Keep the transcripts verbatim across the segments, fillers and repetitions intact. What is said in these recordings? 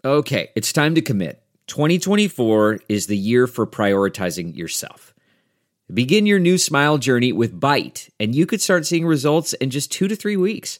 Okay, it's time to commit. twenty twenty-four is the year for prioritizing yourself. Begin your new smile journey with Byte, and you could start seeing results in just two to three weeks.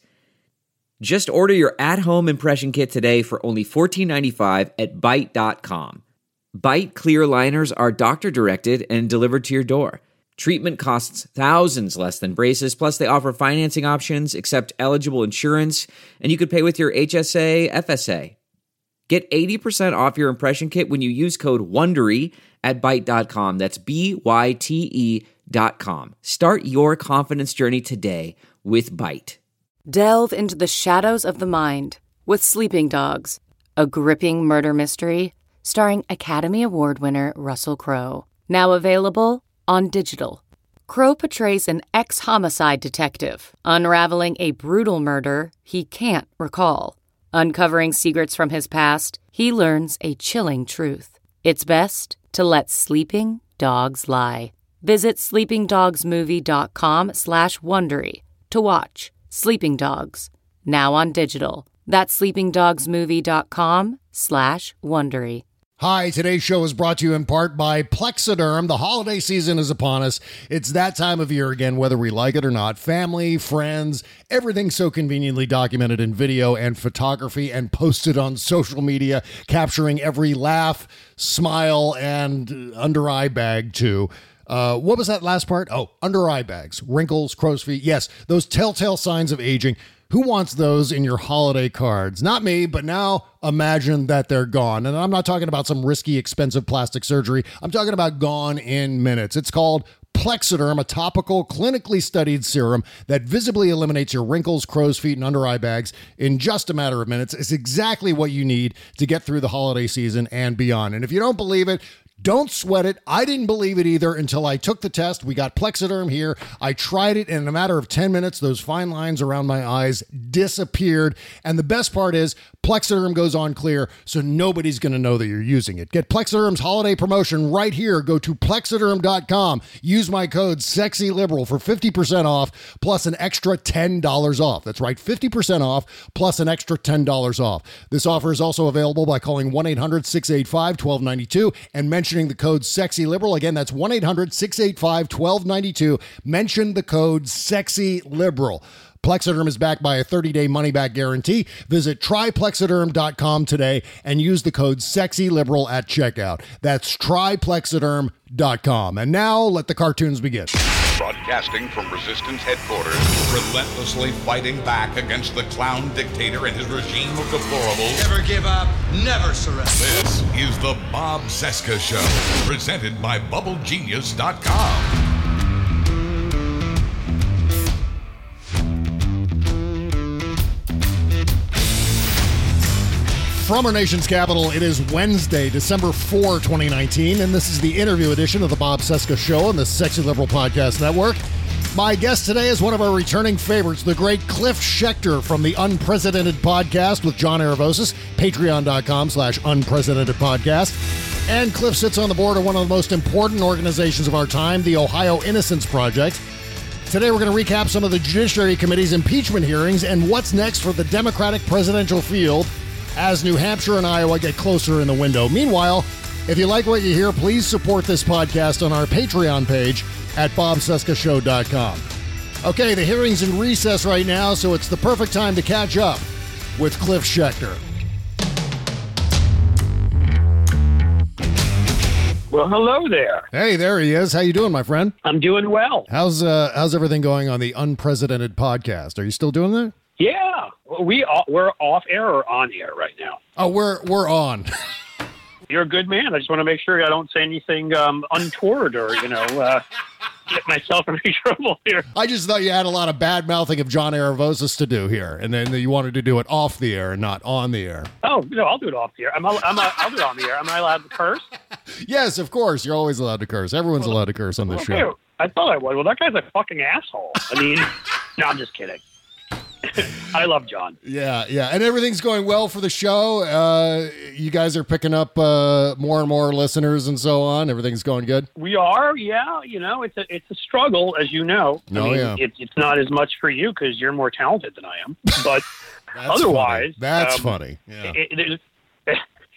Just order your at-home impression kit today for only fourteen ninety-five at byte dot com. Byte clear aligners are doctor-directed and delivered to your door. Treatment costs thousands less than braces, plus they offer financing options, accept eligible insurance, and you could pay with your H S A, F S A. Get eighty percent off your impression kit when you use code WONDERY at byte dot com. That's B Y T E dot com. Start your confidence journey today with Byte. Delve into the shadows of the mind with Sleeping Dogs, a gripping murder mystery starring Academy Award winner Russell Crowe. Now available on digital. Crowe portrays an ex-homicide detective unraveling a brutal murder he can't recall. Uncovering secrets from his past, he learns a chilling truth. It's best to let sleeping dogs lie. Visit sleepingdogsmovie.com slash Wondery to watch Sleeping Dogs, now on digital. That's sleepingdogsmovie.com slash Wondery. Hi, today's show is brought to you in part by Plexiderm. The holiday season is upon us. It's that time of year again, whether we like it or not. Family, friends, everything so conveniently documented in video and photography and posted on social media, capturing every laugh, smile, and under-eye bag, too. Uh, what was that last part? Oh, under-eye bags, wrinkles, crow's feet. Yes, those telltale signs of aging. Who wants those in your holiday cards? Not me, but now imagine that they're gone. And I'm not talking about some risky, expensive plastic surgery. I'm talking about gone in minutes. It's called Plexiderm, a topical, clinically studied serum that visibly eliminates your wrinkles, crow's feet, and under-eye bags in just a matter of minutes. It's exactly what you need to get through the holiday season and beyond. And if you don't believe it, don't sweat it. I didn't believe it either until I took the test. We got Plexiderm here. I tried it, and in a matter of ten minutes, those fine lines around my eyes disappeared. And the best part is Plexiderm goes on clear, so nobody's going to know that you're using it. Get Plexiderm's holiday promotion right here. Go to plexiderm dot com. Use my code SEXYLIBERAL for fifty percent off, plus an extra ten dollars off. That's right, fifty percent off, plus an extra ten dollars off. This offer is also available by calling one eight hundred six eight five one two nine two and mentioning the code SEXYLIBERAL. Again, that's one eight hundred six eight five one two nine two. Mention the code SEXYLIBERAL. Plexiderm is backed by a thirty-day money-back guarantee. Visit try plexiderm dot com today and use the code SEXYLIBERAL at checkout. That's try plexiderm dot com. And now, let the cartoons begin. Broadcasting from Resistance headquarters, relentlessly fighting back against the clown dictator and his regime of deplorables. Never give up, never surrender. This is the Bob Cesca Show, presented by bubble genius dot com. From our nation's capital, it is Wednesday, December fourth, twenty nineteen, and this is the interview edition of the Bob Cesca Show on the Sexy Liberal Podcast Network. My guest today is one of our returning favorites, the great Cliff Schecter from the Unprecedented Podcast with John Aravosis, patreon dot com slash unprecedented podcast. And Cliff sits on the board of one of the most important organizations of our time, the Ohio Innocence Project. Today we're going to recap some of the Judiciary Committee's impeachment hearings and what's next for the Democratic presidential field as New Hampshire and Iowa get closer in the window. Meanwhile, if you like what you hear, please support this podcast on our Patreon page at bob cesca show dot com. Okay, the hearing's in recess right now, so it's the perfect time to catch up with Cliff Schecter. Well, hello there. Hey, there he is. How you doing, my friend? I'm doing well. How's uh, how's everything going on the Unprecedented Podcast? Are you still doing that? Yeah, we we're off air or on air right now. Oh, we're we're on. You're a good man. I just want to make sure I don't say anything um, untoward or you know uh, get myself in trouble here. I just thought you had a lot of bad mouthing of John Aravosis to do here, and then you wanted to do it off the air and not on the air. Oh no, I'll do it off the air. I'm I'm I'll do it on the air. Am I allowed to curse? Yes, of course. You're always allowed to curse. Everyone's well, allowed to curse on this okay. show. I thought I was. Well, that guy's a fucking asshole. I mean, no, I'm just kidding. I love John. Yeah, yeah. And everything's going well for the show. Uh, you guys are picking up uh, more and more listeners and so on. Everything's going good? We are, yeah. You know, it's a it's a struggle, as you know. No, I mean, yeah. It, it's not as much for you because you're more talented than I am. But That's otherwise... Funny. That's um, funny. Yeah. It, it,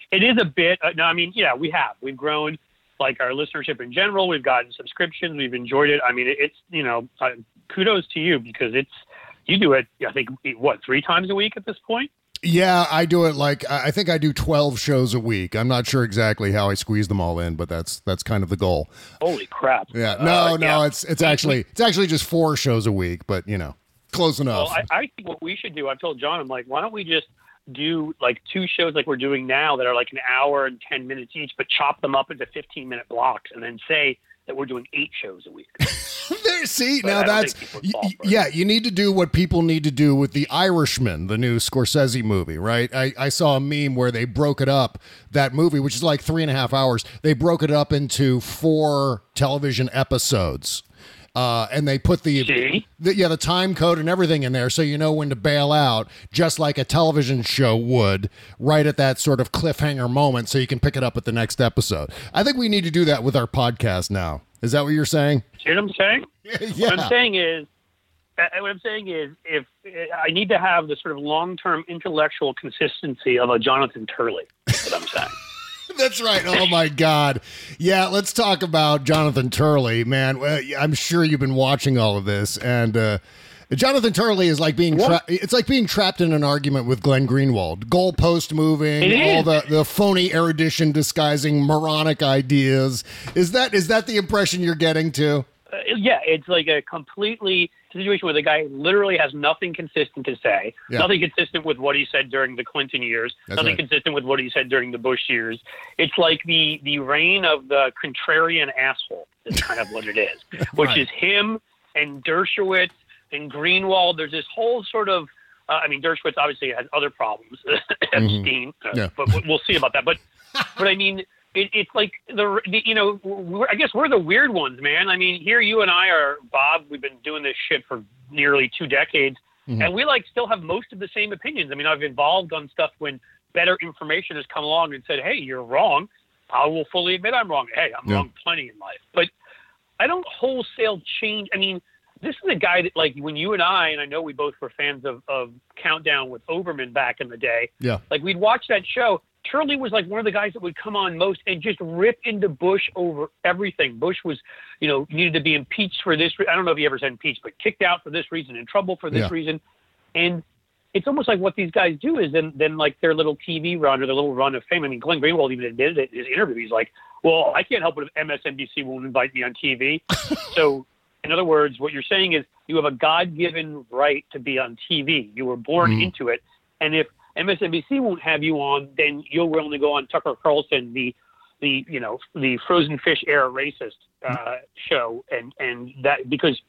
It is a bit. Uh, no, I mean, yeah, we have. We've grown, like, our listenership in general. We've gotten subscriptions. We've enjoyed it. I mean, it, it's, you know, uh, kudos to you because it's, you do it, I think, what, three times a week at this point? Yeah, I do it like, I think I do twelve shows a week. I'm not sure exactly how I squeeze them all in, but that's that's kind of the goal. Holy crap. Yeah, no, uh, no, yeah. it's it's actually it's actually just four shows a week, but, you know, close enough. Well, I, I think what we should do, I've told John, I'm like, why don't we just do like two shows like we're doing now that are like an hour and ten minutes each, but chop them up into fifteen minute blocks and then say that we're doing eight shows a week. There, see, But now I don't that's, think people fall for it. yeah, you need to do what people need to do with The Irishman, the new Scorsese movie, right? I, I saw a meme where they broke it up, that movie, which is like three and a half hours, they broke it up into four television episodes. Uh, and they put the, See? the yeah the time code and everything in there, so you know when to bail out, just like a television show would, right at that sort of cliffhanger moment, so you can pick it up at the next episode. I think we need to do that with our podcast now. Is that what you're saying? See what I'm saying? Yeah. What I'm saying is, uh, what I'm saying is, if uh, I need to have the sort of long-term intellectual consistency of a Jonathan Turley. That's what I'm saying. That's right. Oh, my God. Yeah, let's talk about Jonathan Turley, man. Well, I'm sure you've been watching all of this. And uh, Jonathan Turley is like being tra- it's like being trapped in an argument with Glenn Greenwald. Goalpost moving, It is. all the, the phony erudition disguising moronic ideas. Is that is that the impression you're getting too? Uh, yeah, it's like a completely situation where the guy literally has nothing consistent to say, Yeah. nothing consistent with what he said during the Clinton years, That's nothing right. consistent with what he said during the Bush years. It's like the, the reign of the contrarian asshole is kind of what it is, which Right. is him and Dershowitz and Greenwald. There's this whole sort of, uh, I mean, Dershowitz obviously has other problems, Epstein, uh, Yeah. but we'll- we'll see about that. But, but I mean, It, it's like the, the you know we're, I guess we're the weird ones, man. I mean, here you and I are, Bob. We've been doing this shit for nearly two decades, Mm-hmm. and we like still have most of the same opinions. I mean, I've evolved on stuff when better information has come along and said, "Hey, you're wrong." I will fully admit I'm wrong. Hey, I'm Yeah. wrong plenty in life, but I don't wholesale change. I mean, this is a guy that, like, when you and I, and I know we both were fans of, of Countdown with Overman back in the day. Yeah. Like, we'd watch that show. Turley was like one of the guys that would come on most and just rip into Bush over everything. Bush was, you know, needed to be impeached for this. Re- I don't know if he ever said impeached, but kicked out for this reason, in trouble for this Yeah. reason. And it's almost like what these guys do is then, then like their little T V run or their little run of fame. I mean, Glenn Greenwald even admitted it in his interview. He's like, well, I can't help it if M S N B C won't invite me on T V. So, in other words, what you're saying is you have a God-given right to be on T V. You were born Mhm. into it. And if M S N B C won't have you on, then you'll only go on Tucker Carlson, the, the you know, the frozen fish era racist uh, show, and and that because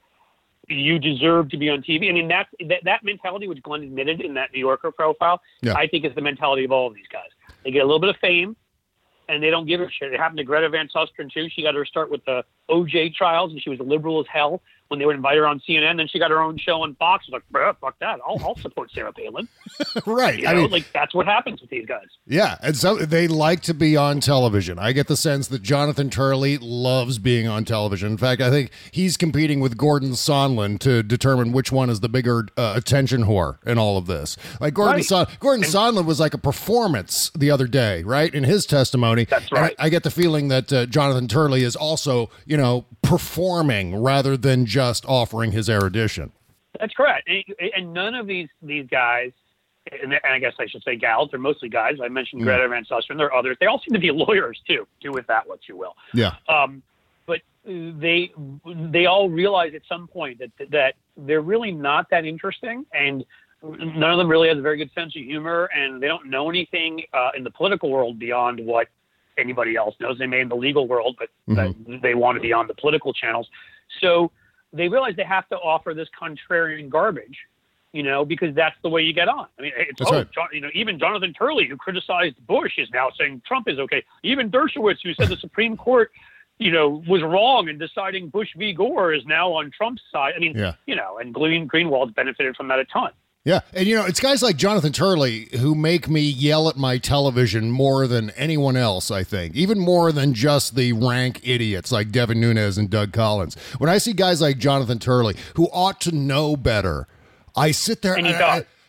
you deserve to be on T V. I mean, that that, that mentality, which Glenn admitted in that New Yorker profile, Yeah. I think is the mentality of all of these guys. They get a little bit of fame, and they don't give a shit. It happened to Greta Van Susteren too. She got her start with the O J trials, and she was liberal as hell when they would invite her on C N N. Then she got her own show on Fox. She's like, bruh, fuck that. I'll, I'll support Sarah Palin. Right. You I know, mean, like that's what happens with these guys. yeah, and so they like to be on television. I get the sense that Jonathan Turley loves being on television. In fact, I think he's competing with Gordon Sondland to determine which one is the bigger uh, attention whore in all of this. Like Gordon, Right. Son- Gordon Sondland was like a performance the other day, right? In his testimony. That's And right. I, I get the feeling that uh, Jonathan Turley is also, you know, performing rather than just offering his erudition. That's correct. And, and none of these these guys, and, and I guess I should say gals, they're mostly guys. I mentioned Greta Van Susteren. There are others. They all seem to be lawyers too. Do with that what you will. Yeah. Um, but they they all realize at some point that that they're really not that interesting, and none of them really has a very good sense of humor, and they don't know anything uh, in the political world beyond what anybody else knows. They may in the legal world, but Mm-hmm. but they want to be on the political channels. So they realize they have to offer this contrarian garbage, you know, because that's the way you get on. I mean, it's That's oh, right. John, you know, even Jonathan Turley, who criticized Bush, is now saying Trump is okay. Even Dershowitz, who said the Supreme Court, you know, was wrong in deciding Bush v. Gore, is now on Trump's side. I mean, Yeah. you know, and Green Greenwald benefited from that a ton. Yeah, and you know, it's guys like Jonathan Turley who make me yell at my television more than anyone else, I think. Even more than just the rank idiots like Devin Nunes and Doug Collins. When I see guys like Jonathan Turley who ought to know better, I sit there And he I, does.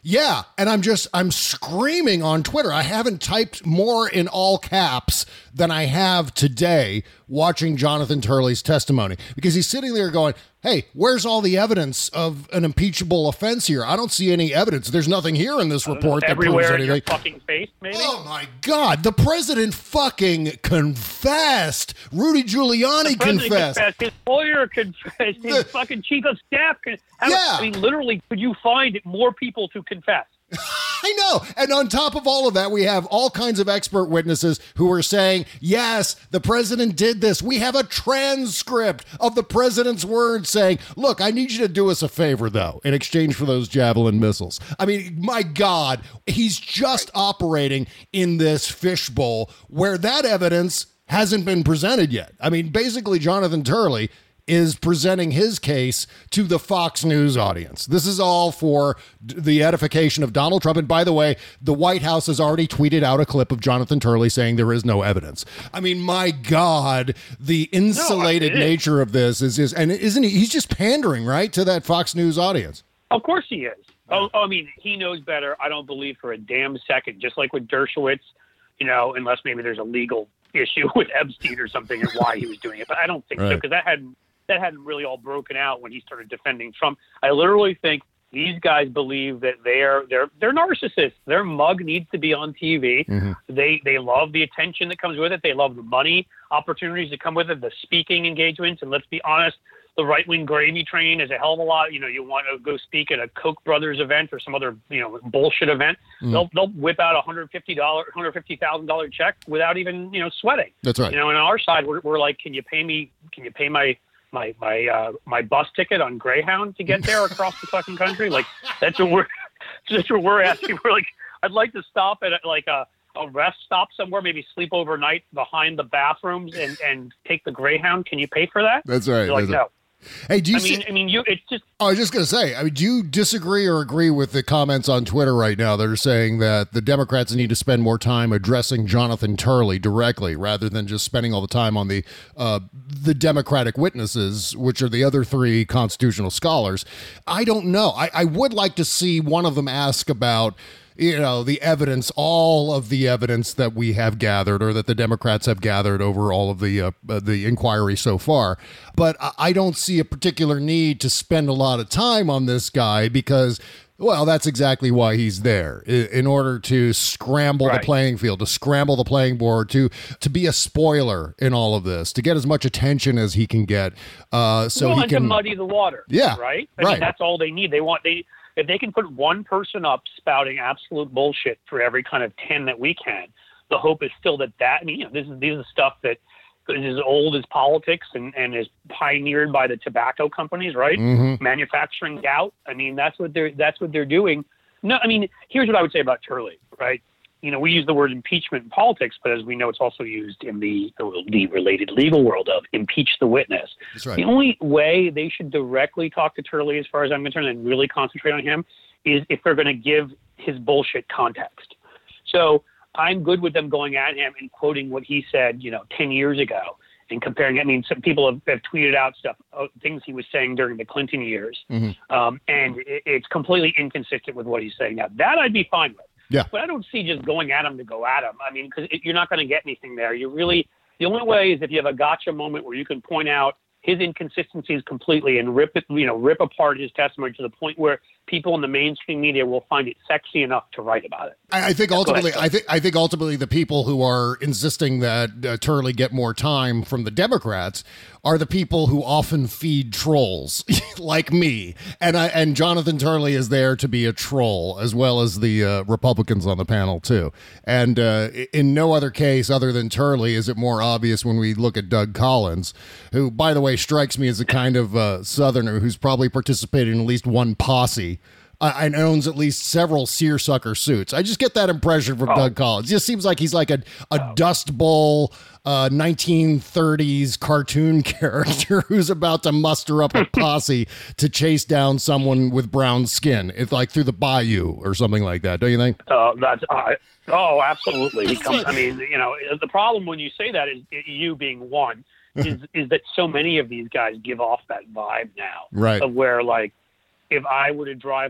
Yeah, and I'm just, I'm screaming on Twitter. I haven't typed more in all caps than I have today watching Jonathan Turley's testimony, because he's sitting there going, hey, where's all the evidence of an impeachable offense here? I don't see any evidence. There's nothing here in this report that proves Everywhere anything. in your fucking face, maybe? Oh, my God. The president fucking confessed. Rudy Giuliani confessed. confessed. His lawyer confessed. His The- fucking chief of staff confessed. Yeah. I mean, literally, could you find more people to confess? I know. And on top of all of that, we have all kinds of expert witnesses who are saying, yes, the president did this. We have a transcript of the president's words saying, look, I need you to do us a favor, though, in exchange for those Javelin missiles. I mean, my God, he's just operating in this fishbowl where that evidence hasn't been presented yet. I mean, basically, Jonathan Turley is presenting his case to the Fox News audience. This is all for d- the edification of Donald Trump. And by the way, the White House has already tweeted out a clip of Jonathan Turley saying there is no evidence. I mean, my God, the insulated No, it is. nature of this is, is, and isn't he, he's just pandering, right, to that Fox News audience. Of course he is. Oh, I mean, he knows better. I don't believe for a damn second, just like with Dershowitz, you know, unless maybe there's a legal issue with Epstein or something and why he was doing it. But I don't think so, Right. because that hadn't that hadn't really all broken out when he started defending Trump. I literally think these guys believe that they're they're they're narcissists. Their mug needs to be on T V. Mm-hmm. They they love the attention that comes with it. They love the money opportunities that come with it, the speaking engagements. And let's be honest, the right wing gravy train is a hell of a lot. You know, you want to go speak at a Koch brothers event or some other, you know, bullshit event. Mm. They'll they'll whip out a one hundred fifty dollars, one hundred fifty thousand dollars check without even, you know, sweating. That's right. You know, and on our side, we're, we're like, can you pay me? Can you pay my my my uh, my bus ticket on Greyhound to get there across the fucking country? Like that's what we're that's what we're asking. We're like, I'd like to stop at like a, a rest stop somewhere, maybe sleep overnight behind the bathrooms and, and take the Greyhound. Can you pay for that? That's right. They're like, That's right. no. Hey, do you I mean, see- I mean, you. It's just. I was just going to say, I mean, do you disagree or agree with the comments on Twitter right now that are saying that the Democrats need to spend more time addressing Jonathan Turley directly rather than just spending all the time on the uh, the Democratic witnesses, which are the other three constitutional scholars? I don't know. I, I would like to see one of them ask about, you know, the evidence, all of the evidence that we have gathered or that the Democrats have gathered over all of the uh, uh, the inquiry so far. But I- I don't see a particular need to spend a lot of time on this guy because, well, that's exactly why he's there, i- in order to scramble Right. the playing field, to scramble the playing board, to to be a spoiler in all of this, to get as much attention as he can get, uh, so well, he and can to muddy the water. Yeah, Right. I right. mean, that's all they need. They want they if they can put one person up spouting absolute bullshit for every kind of ten that we can. The hope is still that that. I mean, you know, this is this is stuff that is as old as politics and, and is pioneered by the tobacco companies, right? Mhm. Manufacturing gout. I mean, that's what they're that's what they're doing. No, I mean, here's what I would say about Turley, right? You know, we use the word impeachment in politics, but as we know, it's also used in the the related legal world of impeach the witness. That's right. The only way they should directly talk to Turley, as far as I'm concerned, and really concentrate on him, is if they're going to give his bullshit context. So I'm good with them going at him and quoting what he said, you know, ten years ago and comparing it. I mean, some people have, have tweeted out stuff, uh, things he was saying during the Clinton years, Mm-hmm. um, and it, it's completely inconsistent with what he's saying now. That I'd be fine with. Yeah. But I don't see just going at him to go at him. I mean, because you're not going to get anything there. You really, the only way is if you have a gotcha moment where you can point out his inconsistencies completely and rip it, you know, rip apart his testimony to the point where people in the mainstream media will find it sexy enough to write about it. I, I think Go ultimately, ahead. I think I think ultimately, the people who are insisting that uh, Turley get more time from the Democrats are the people who often feed trolls, like me, and I and Jonathan Turley is there to be a troll as well as the uh, Republicans on the panel too. And uh, in no other case other than Turley is it more obvious when we look at Doug Collins, who, by the way, strikes me as a kind of uh, Southerner who's probably participated in at least one posse. Uh, and owns at least several seersucker suits. I just get that impression from Oh. Doug Collins. It just seems like he's like a, a Dust Bowl uh, nineteen thirties cartoon character who's about to muster up a posse to chase down someone with brown skin. It's like through the bayou or something like that, don't you think? Uh, that's uh, oh, absolutely. He comes, I mean, you know, the problem when you say that is you being one is is that so many of these guys give off that vibe now, Right. Of where like if I were to drive off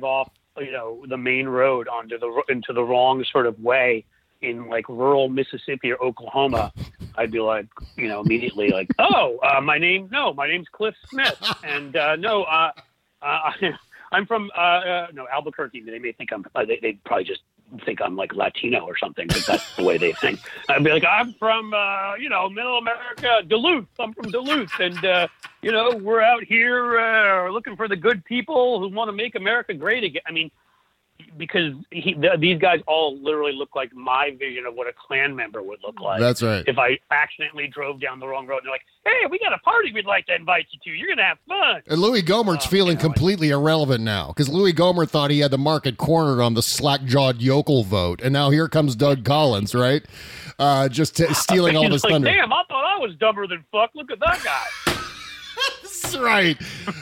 you know, the main road onto the into the wrong sort of way in like rural Mississippi or Oklahoma, I'd be like, you know, immediately like, oh, uh, my name, no, my name's Cliff Smith, and uh, no, uh, uh, I'm from uh, uh, no Albuquerque. They may think I'm. Uh, they they probably just think I'm like Latino or something, because that's the way they think. I'd be like, I'm from uh, you know, Middle America, Duluth. I'm from Duluth, and uh, you know, we're out here uh, looking for the good people who want to make America great again. I mean, because he, th- these guys all literally look like my vision of what a Klan member would look like. That's right. If I accidentally drove down the wrong road and they're like, hey, we got a party we'd like to invite you to. You're going to have fun. And Louis Gohmert's Um, feeling you know, completely irrelevant now, because Louis Gohmert thought he had the market cornered on the slack-jawed yokel vote, and now here comes Doug Collins, right? Uh, just t- stealing all He's this like, thunder. damn, I thought I was dumber than fuck. Look at that guy. That's right.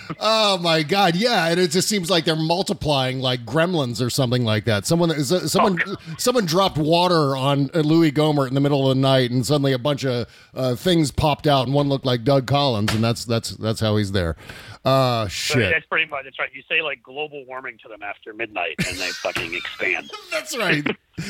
Oh my God, yeah, and it just seems like they're multiplying like gremlins or something like that. Someone, someone, Oh, someone dropped water on Louis Gohmert in the middle of the night, and suddenly a bunch of uh, things popped out, and one looked like Doug Collins, and that's that's that's how he's there. Uh, shit. That's pretty much, that's right. You say like global warming to them after midnight and they fucking expand. That's right.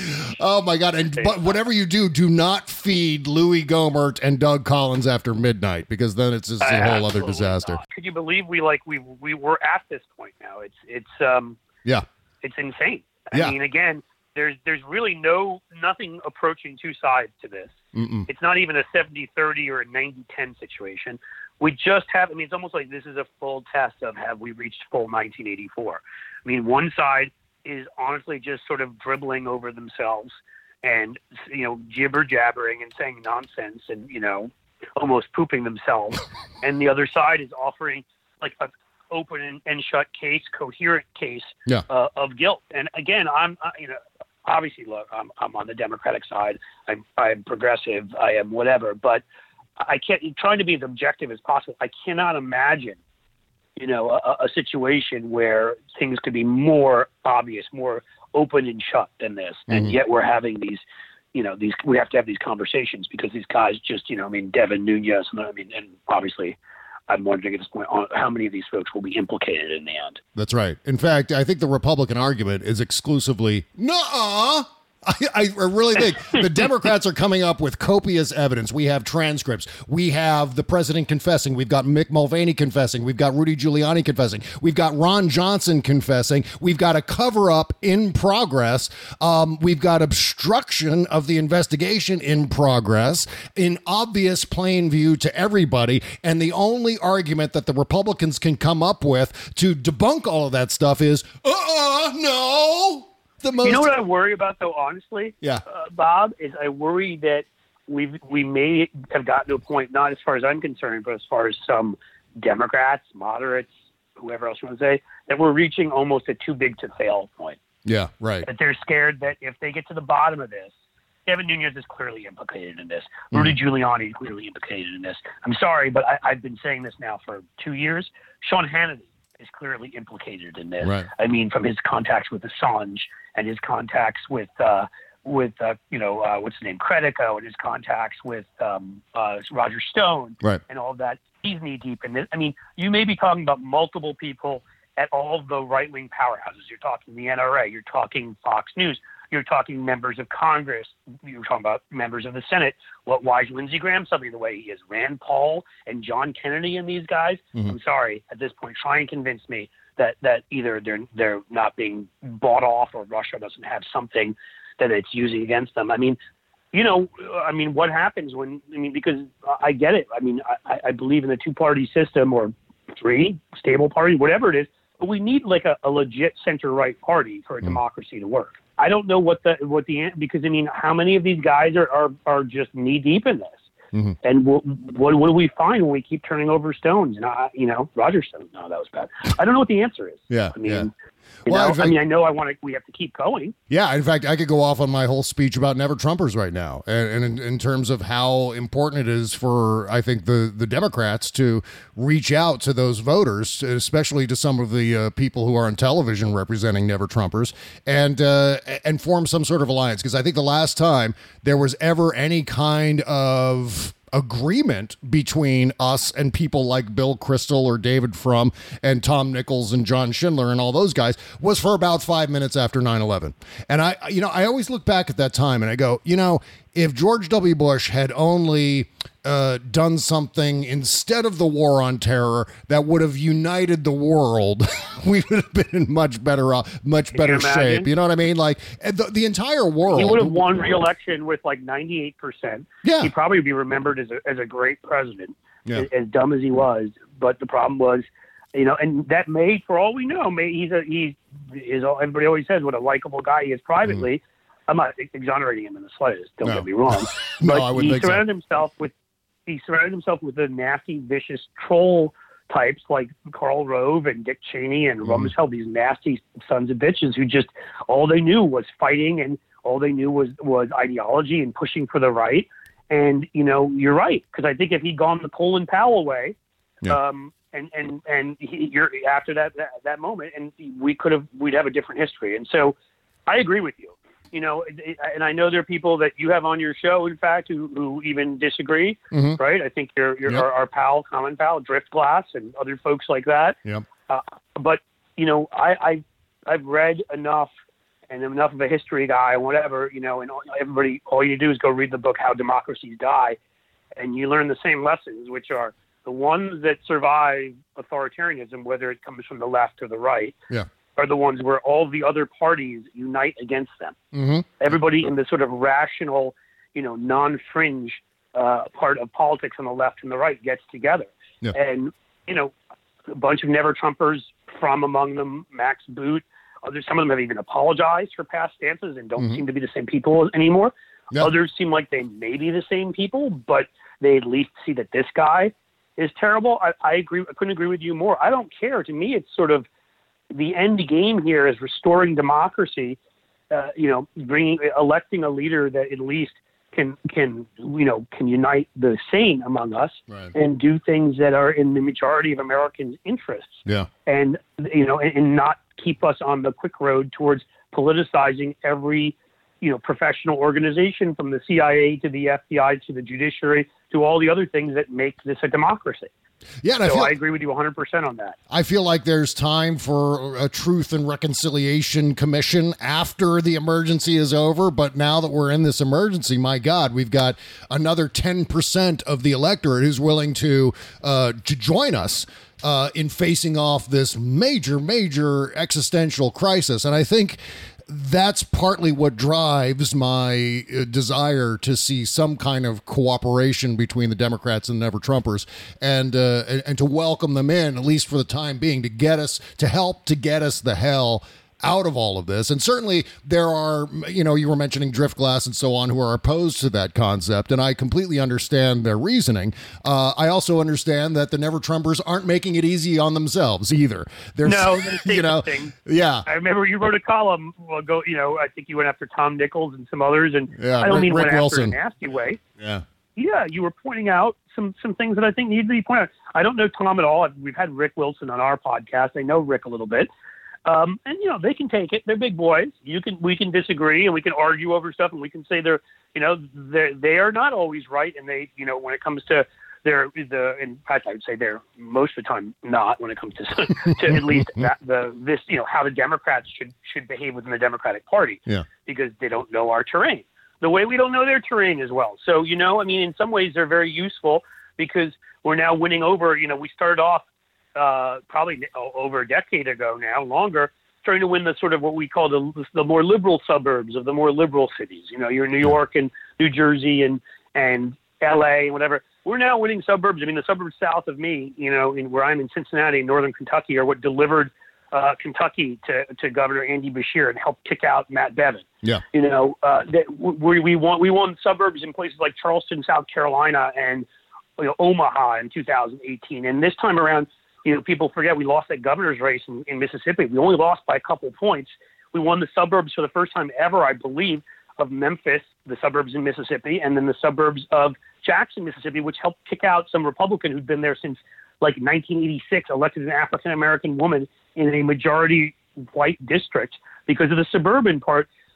Oh my God! And but whatever you do, do not feed Louis Gohmert and Doug Collins after midnight, because then it's just a whole other Absolutely disaster. not. Could you believe we like we we were at this point now? It's it's um Yeah. it's insane. I Yeah. mean, again, there's there's really no nothing approaching two sides to this. Mm-mm. It's not even a seventy thirty or a ninety ten situation. We just have. I mean, it's almost like this is a full test of have we reached full nineteen eighty-four. I mean, one side is honestly just sort of dribbling over themselves and, you know, jibber jabbering and saying nonsense and, you know, almost pooping themselves. And the other side is offering like an open and, and shut case, coherent case Yeah. uh, of guilt. And again, I'm, uh, you know, obviously, look, I'm, I'm on the Democratic side. I'm, I'm progressive. I am whatever, but I can't, trying to be as objective as possible. I cannot imagine, you know, a, a situation where things could be more obvious, more open and shut than this. Mm-hmm. And yet we're having these, you know, these, we have to have these conversations because these guys just, you know, I mean, Devin Nunes, and I mean, and obviously I'm wondering at this point on how many of these folks will be implicated in the end. That's right. In fact, I think the Republican argument is exclusively, nuh-uh. I, I really think the Democrats are coming up with copious evidence. We have transcripts. We have the president confessing. We've got Mick Mulvaney confessing. We've got Rudy Giuliani confessing. We've got Ron Johnson confessing. We've got a cover-up in progress. Um, we've got obstruction of the investigation in progress, in obvious plain view to everybody. And the only argument that the Republicans can come up with to debunk all of that stuff is, uh-uh, no. The most- you know what I worry about, though, honestly, yeah. uh, Bob, is I worry that we we may have gotten to a point, not as far as I'm concerned, but as far as some Democrats, moderates, whoever else you want to say, that we're reaching almost a too big to fail point. Yeah, right. That they're scared that if they get to the bottom of this, Devin Nunes is clearly implicated in this. Mm-hmm. Rudy Giuliani is clearly implicated in this. I'm sorry, but I, I've been saying this now for two years. Sean Hannity is clearly implicated in this. Right. I mean, from his contacts with Assange and his contacts with, uh, with uh, you know, uh, what's his name, Credico, and his contacts with um, uh, Roger Stone, right. and all of that. He's knee deep in this. I mean, you may be talking about multiple people at all of the right-wing powerhouses. You're talking the N R A. You're talking Fox News. You're talking members of Congress. You're talking about members of the Senate. What, why is Lindsey Graham something the way he is? Rand Paul and John Kennedy and these guys? Mm-hmm. I'm sorry, at this point, try and convince me that, that either they're they're not being bought off or Russia doesn't have something that it's using against them. I mean, you know, I mean, what happens when, I mean, because I get it. I mean, I, I believe in the two-party system or three, stable party, whatever it is, but we need like a, a legit center-right party for a mm-hmm. democracy to work. I don't know what the what the because I mean, how many of these guys are are, are just knee deep in this, mm-hmm. and what, what what do we find when we keep turning over stones? And I, you know, Roger Stone. No, that was bad. I don't know what the answer is. Yeah, I mean, yeah. You well, know, fact, I mean, I know I want to. We have to keep going. Yeah, in fact, I could go off on my whole speech about Never Trumpers right now, and, and in, in terms of how important it is for, I think, the the Democrats to reach out to those voters, especially to some of the uh, people who are on television representing Never Trumpers, and uh, and form some sort of alliance. Because I think the last time there was ever any kind of agreement between us and people like Bill Kristol or David Frum and Tom Nichols and John Schindler and all those guys was for about five minutes after nine eleven. And I, you know, I always look back at that time and I go, you know, if George W. Bush had only uh, done something instead of the war on terror that would have united the world, we would have been in much better, uh, much better you shape. You know what I mean? Like the, the entire world. He would have won re-election with like ninety-eight percent. Yeah. He'd probably be remembered as a, as a great president, Yeah. as, as dumb as he was. But the problem was, you know, and that may, for all we know, may he's a, he is, everybody always says what a likable guy he is privately. Mm. I'm not exonerating him in the slightest. Don't no. get me wrong. no, but I wouldn't he think so. surrounded himself with he surrounded himself with the nasty, vicious troll types like Karl Rove and Dick Cheney and Mm-hmm. Rumsfeld. These nasty sons of bitches who just all they knew was fighting and all they knew was was ideology and pushing for the right. And you know, you're right, because I think if he'd gone the Colin Powell way, Yeah. um, and and and he, you're after that, that that moment, and we could have we'd have a different history. And so, I agree with you. You know, and I know there are people that you have on your show, in fact, who, who even disagree, Mm-hmm. right? I think you're, you're Yep. our, our pal, common pal, Driftglass, and other folks like that. Yep. Uh, but, you know, I, I, I've read enough and enough of a history guy, whatever, you know, and everybody, all you do is go read the book, How Democracies Die, and you learn the same lessons, which are the ones that survive authoritarianism, whether it comes from the left or the right. Yeah. Are the ones where all the other parties unite against them. Mm-hmm. Everybody in the sort of rational, you know, non-fringe uh, part of politics on the left and the right gets together. Yeah. And, you know, a bunch of never-Trumpers, from among them, Max Boot, others, some of them have even apologized for past stances and don't Mm-hmm. seem to be the same people anymore. Yeah. Others seem like they may be the same people, but they at least see that this guy is terrible. I, I agree. I couldn't agree with you more. I don't care. To me, it's sort of the end game here is restoring democracy, uh, you know, bringing, electing a leader that at least can, can, you know, can unite the sane among us Right. and do things that are in the majority of Americans' interests. Yeah. And, you know, and, and not keep us on the quick road towards politicizing every, you know, professional organization, from the C I A to the F B I to the judiciary to all the other things that make this a democracy. Yeah, and I So feel I agree with you one hundred percent on that. I feel like there's time for a Truth and Reconciliation Commission after the emergency is over. But now that we're in this emergency, my God, we've got another ten percent of the electorate who's willing to uh, to join us uh, in facing off this major, major existential crisis. And I think that's partly what drives my uh, desire to see some kind of cooperation between the Democrats and the Never-Trumpers, and, uh, and and to welcome them in, at least for the time being, to get us, to help to get us the hell out of all of this. And certainly there are, you know, you were mentioning Driftglass and so on, who are opposed to that concept, and I completely understand their reasoning. Uh, I also understand that the Never-Trumpers aren't making it easy on themselves either. There's, No, that's you know, interesting. yeah. I remember you wrote a column. Well, go, you know, I think you went after Tom Nichols and some others, and Yeah, I don't Rick- mean Rick went Wilson. after in a nasty way. Yeah. Yeah, you were pointing out some some things that I think need to be pointed out. I don't know Tom at all. We've had Rick Wilson on our podcast. I know Rick a little bit. Um, and, you know, they can take it. They're big boys. You can, we can disagree and we can argue over stuff, and we can say they're, you know, they they are not always right. And they, you know, when it comes to their, the, in fact, I would say they're most of the time not when it comes to, to at least that, the, this, you know, how the Democrats should, should behave within the Democratic Party. Yeah. Because they don't know our terrain the way we don't know their terrain as well. So, you know, I mean, in some ways they're very useful because we're now winning over, you know, we started off, Uh, probably over a decade ago now, longer, trying to win the sort of what we call the the more liberal suburbs of the more liberal cities. You know, you're New York and New Jersey and and L A and whatever. We're now winning suburbs. I mean, the suburbs south of me, you know, in where I'm in Cincinnati, northern Kentucky, are what delivered uh, Kentucky to, to Governor Andy Beshear and helped kick out Matt Bevin. Yeah. You know, uh, that we we won we won suburbs in places like Charleston, South Carolina, and you know, Omaha in two thousand eighteen. And this time around, you know, people forget we lost that governor's race in, in Mississippi. We only lost by a couple points. We won the suburbs for the first time ever, I believe, of Memphis, the suburbs in Mississippi, and then the suburbs of Jackson, Mississippi, which helped kick out some Republican who'd been there since like nineteen eighty-six, elected an African-American woman in a majority white district because of the suburban part,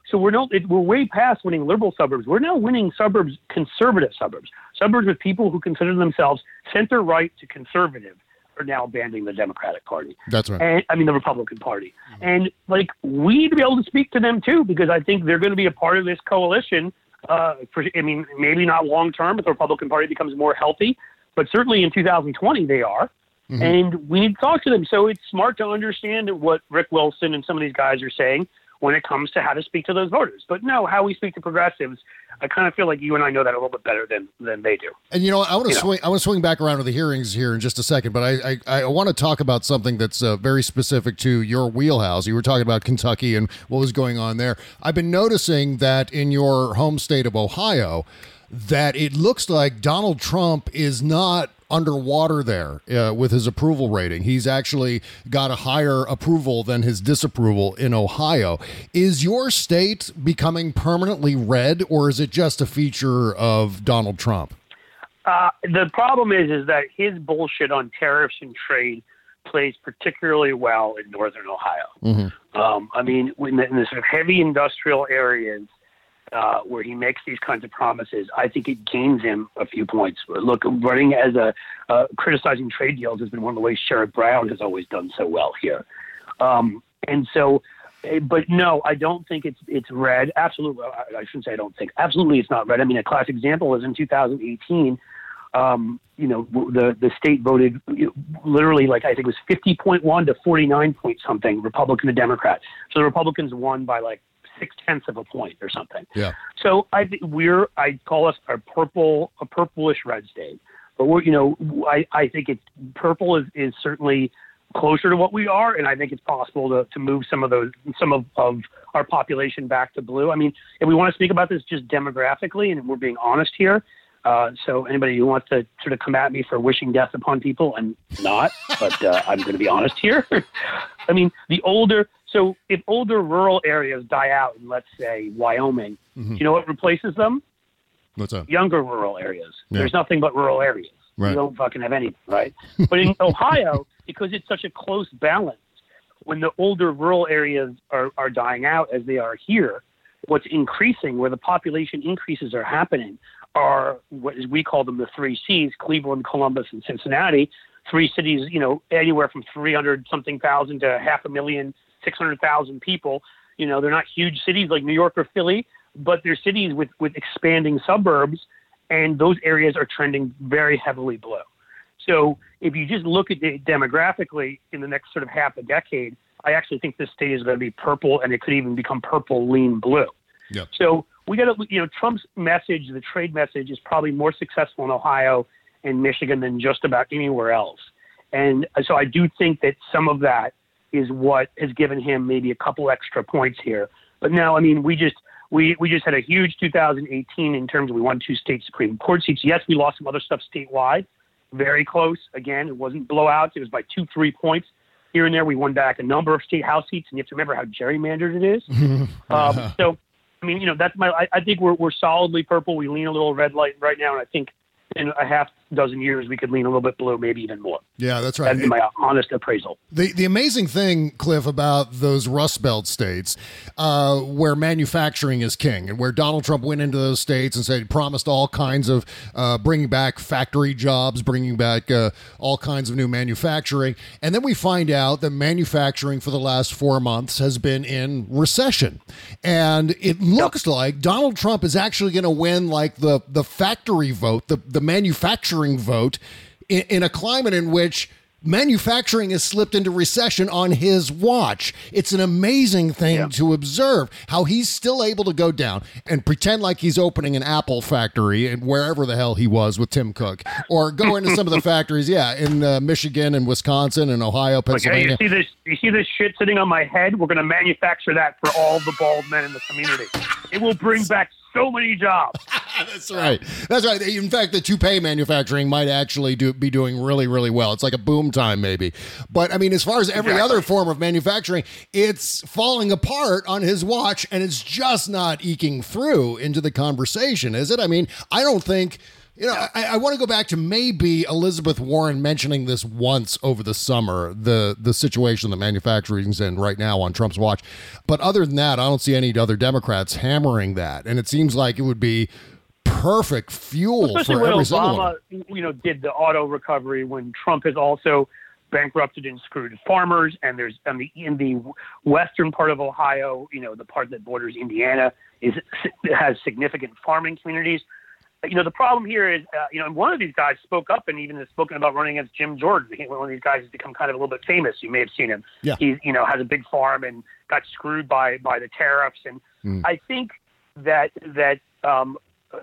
so we're no, it, we're way past winning liberal suburbs. We're now winning suburbs, conservative suburbs, suburbs with people who consider themselves center right to conservative are now abandoning the Democratic Party. That's right. And I mean, the Republican Party. Mm-hmm. And like, we need to be able to speak to them too, because I think they're going to be a part of this coalition. Uh, for, I mean, maybe not long term if the Republican Party becomes more healthy, but certainly in two thousand twenty they are. Mm-hmm. And we need to talk to them. So it's smart to understand what Rick Wilson and some of these guys are saying when it comes to how to speak to those voters. But no, how we speak to progressives, I kind of feel like you and I know that a little bit better than than they do. And you know, I want to you swing. Know. I want to swing back around to the hearings here in just a second, but I I, I want to talk about something that's uh, very specific to your wheelhouse. You were talking about Kentucky and what was going on there. I've been noticing that in your home state of Ohio, that it looks like Donald Trump is not underwater there uh, with his approval rating. He's actually got a higher approval than his disapproval in Ohio. Is your state becoming permanently red, or is it just a feature of Donald Trump? Uh, the problem is, is that his bullshit on tariffs and trade plays particularly well in northern Ohio. Mm-hmm. Um, I mean, in the, in the sort of heavy industrial areas, Uh, where he makes these kinds of promises, I think it gains him a few points. Look, running as a uh, criticizing trade deals has been one of the ways Sherrod Brown has always done so well here. Um, and so, but no, I don't think it's it's red. Absolutely, I shouldn't say I don't think. Absolutely, it's not red. I mean, a classic example was in two thousand eighteen. Um, you know, the the state voted literally like I think it was fifty point one to forty-nine point something Republican to Democrat. So the Republicans won by like six tenths of a point or something. Yeah. So I think we're, I call us a purple, a purplish red state, but we're, you know, I, I think it's purple is, is certainly closer to what we are. And I think it's possible to, to move some of those, some of, of our population back to blue. I mean, if we want to speak about this just demographically, and we're being honest here. Uh, so anybody who wants to sort of come at me for wishing death upon people, I'm not, but uh, I'm going to be honest here. I mean, the older, So if older rural areas die out in, let's say, Wyoming, mm-hmm. you know what replaces them? What's that? Younger rural areas. Yeah. There's nothing but rural areas. Right. You don't fucking have anything, right? But in Ohio, because it's such a close balance, when the older rural areas are, are dying out as they are here, what's increasing, where the population increases are happening, are what we call them the three C's, Cleveland, Columbus, and Cincinnati. Three cities, you know, anywhere from three hundred something thousand to half a million, six hundred thousand people. You know, they're not huge cities like New York or Philly, but they're cities with, with expanding suburbs, and those areas are trending very heavily blue. So if you just look at it demographically in the next sort of half a decade, I actually think this state is going to be purple, and it could even become purple lean blue. Yep. So we got to, you know, Trump's message, the trade message, is probably more successful in Ohio and Michigan than just about anywhere else. And so I do think that some of that is what has given him maybe a couple extra points here. But now, I mean, we just we, we just had a huge two thousand eighteen in terms of we won two state Supreme Court seats. Yes, we lost some other stuff statewide, very close. Again, it wasn't blowouts. It was by two, three points. Here and there, we won back a number of state house seats, and you have to remember how gerrymandered it is. um, so, I mean, you know, that's my. I, I think we're we're solidly purple. We lean a little red light right now, and I think in a half dozen years we could lean a little bit blue, maybe even more. Yeah, that's right. That's my honest appraisal. The the amazing thing, Cliff, about those Rust Belt states, uh, where manufacturing is king, and where Donald Trump went into those states and said he promised all kinds of uh, bringing back factory jobs, bringing back uh, all kinds of new manufacturing, and then we find out that manufacturing for the last four months has been in recession, and it looks yep. like Donald Trump is actually going to win like the the factory vote, the the manufacturing vote, in, in a climate in which manufacturing has slipped into recession on his watch. It's an amazing thing yeah. to observe how he's still able to go down and pretend like he's opening an Apple factory and wherever the hell he was with Tim Cook, or go into some of the factories, yeah, in uh, Michigan and Wisconsin and Ohio, Pennsylvania. Like, hey, you see this? You see this shit sitting on my head? We're going to manufacture that for all the bald men in the community. It will bring back so many jobs. That's right. That's right. In fact, the toupee manufacturing might actually do, be doing really, really well. It's like a boom time, maybe. But, I mean, as far as every exactly. other form of manufacturing, it's falling apart on his watch, and it's just not eking through into the conversation, is it? I mean, I don't think... You know, I, I want to go back to maybe Elizabeth Warren mentioning this once over the summer, the the situation that manufacturing's in right now on Trump's watch. But other than that, I don't see any other Democrats hammering that. And it seems like it would be perfect fuel Especially for when every single Obama, one. you know, did the auto recovery when Trump has also bankrupted and screwed farmers. And there's in the, in the western part of Ohio, you know, the part that borders Indiana is has significant farming communities. You know, the problem here is, uh, you know, one of these guys spoke up and even has spoken about running against Jim Jordan. One of these guys has become kind of a little bit famous. You may have seen him. Yeah. He, you know, has a big farm and got screwed by, by the tariffs. And mm. I think that, that um,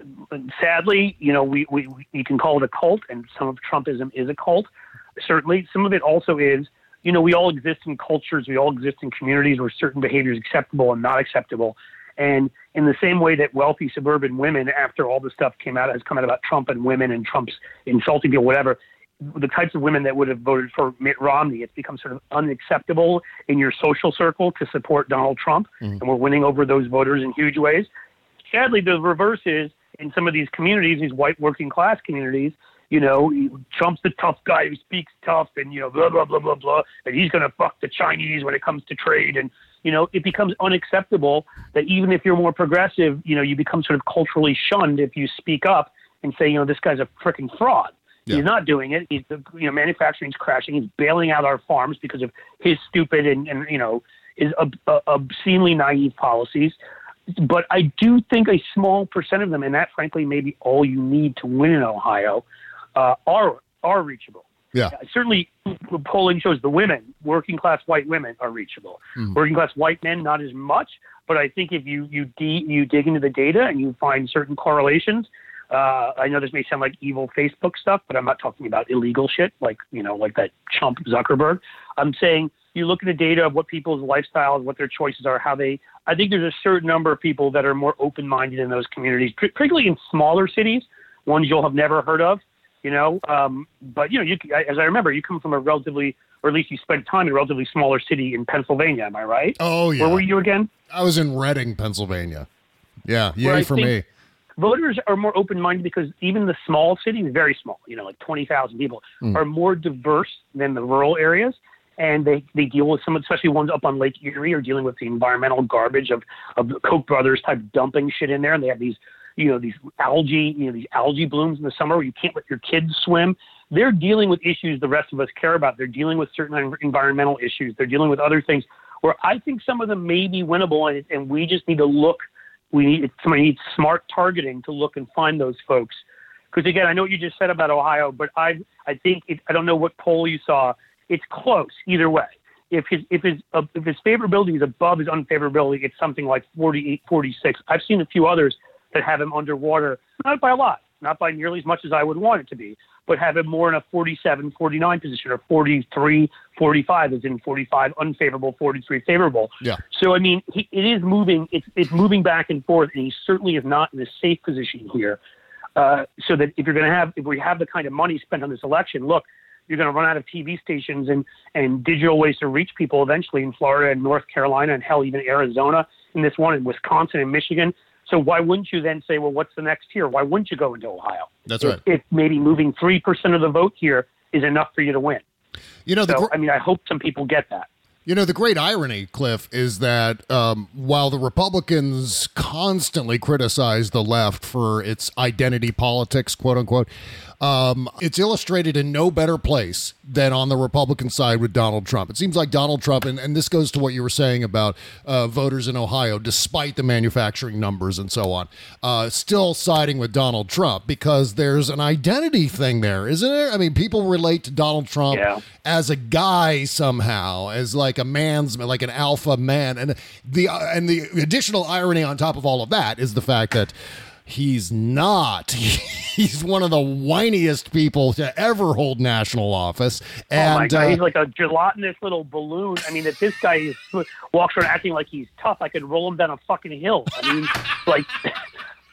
sadly, you know, we, we, we you can call it a cult, and some of Trumpism is a cult. Certainly. Some of it also is, you know, we all exist in cultures. We all exist in communities where certain behavior is acceptable and not acceptable. And in the same way that wealthy suburban women, after all the stuff came out, has come out about Trump and women and Trump's insulting people, whatever, the types of women that would have voted for Mitt Romney, it's become sort of unacceptable in your social circle to support Donald Trump. Mm. And we're winning over those voters in huge ways. Sadly, the reverse is in some of these communities, these white working class communities, you know, Trump's the tough guy who speaks tough and, you know, blah, blah, blah, blah, blah. And he's going to fuck the Chinese when it comes to trade. And, you know, it becomes unacceptable that even if you're more progressive, you know, you become sort of culturally shunned if you speak up and say, you know, this guy's a freaking fraud. Yeah. He's not doing it. He's, you know, manufacturing's crashing. He's bailing out our farms because of his stupid and, and you know, his ob- uh, obscenely naive policies. But I do think a small percent of them, and that frankly may be all you need to win in Ohio, uh, are are reachable. Yeah. Uh, certainly, polling shows the women, working class white women, are reachable. Mm. Working class white men, not as much. But I think if you you de- you dig into the data and you find certain correlations, uh, I know this may sound like evil Facebook stuff, but I'm not talking about illegal shit like you know like that chump Zuckerberg. I'm saying you look at the data of what people's lifestyles, what their choices are, how they. I think there's a certain number of people that are more open-minded in those communities, particularly in smaller cities, ones you'll have never heard of. You know, um, but, you know, you, as I remember, you come from a relatively, or at least you spent time in a relatively smaller city in Pennsylvania. Am I right? Oh, yeah. Where were you again? I was in Reading, Pennsylvania. Yeah. Yay for me. Voters are more open-minded because even the small cities, very small, you know, like twenty thousand people, mm. are more diverse than the rural areas. And they, they deal with some, especially ones up on Lake Erie, are dealing with the environmental garbage of, of the Koch brothers type dumping shit in there. And they have these, you know, these algae, you know, these algae blooms in the summer where you can't let your kids swim. They're dealing with issues the rest of us care about. They're dealing with certain environmental issues. They're dealing with other things where I think some of them may be winnable. And, and we just need to look, we need, somebody needs smart targeting to look and find those folks. Because again, I know what you just said about Ohio, but I, I think, it, I don't know what poll you saw. It's close either way. If his if his uh, if his favorability is above his unfavorability, it's something like forty-eight, forty-six. I've seen a few others that have him underwater, not by a lot, not by nearly as much as I would want it to be, but have him more in a forty-seven, forty-nine position, or forty-three, forty-five, as in forty-five unfavorable, forty-three favorable. Yeah. So I mean, he, it is moving. It's it's moving back and forth, and he certainly is not in a safe position here. Uh, so that if you're going to have, if we have the kind of money spent on this election, look. You're going to run out of T V stations and, and digital ways to reach people eventually in Florida and North Carolina and hell, even Arizona, in this one in Wisconsin and Michigan. So why wouldn't you then say, well, what's the next tier? Why wouldn't you go into Ohio? That's if, right. If maybe moving three percent of the vote here is enough for you to win. You know, the so, gr- I mean, I hope some people get that. You know, the great irony, Cliff, is that um, while the Republicans constantly criticize the left for its identity politics, quote unquote, um, it's illustrated in no better place than on the Republican side with Donald Trump. It seems like Donald Trump, and, and this goes to what you were saying about uh, voters in Ohio, despite the manufacturing numbers and so on, uh, still siding with Donald Trump because there's an identity thing there, isn't there? I mean, people relate to Donald Trump yeah. as a guy somehow, as like a man's, like an alpha man. And the, uh, and the additional irony on top of all of that is the fact that he's not. He's one of the whiniest people to ever hold national office. And, oh my God, uh, he's like a gelatinous little balloon. I mean, if this guy is, walks around acting like he's tough, I could roll him down a fucking hill. I mean, like,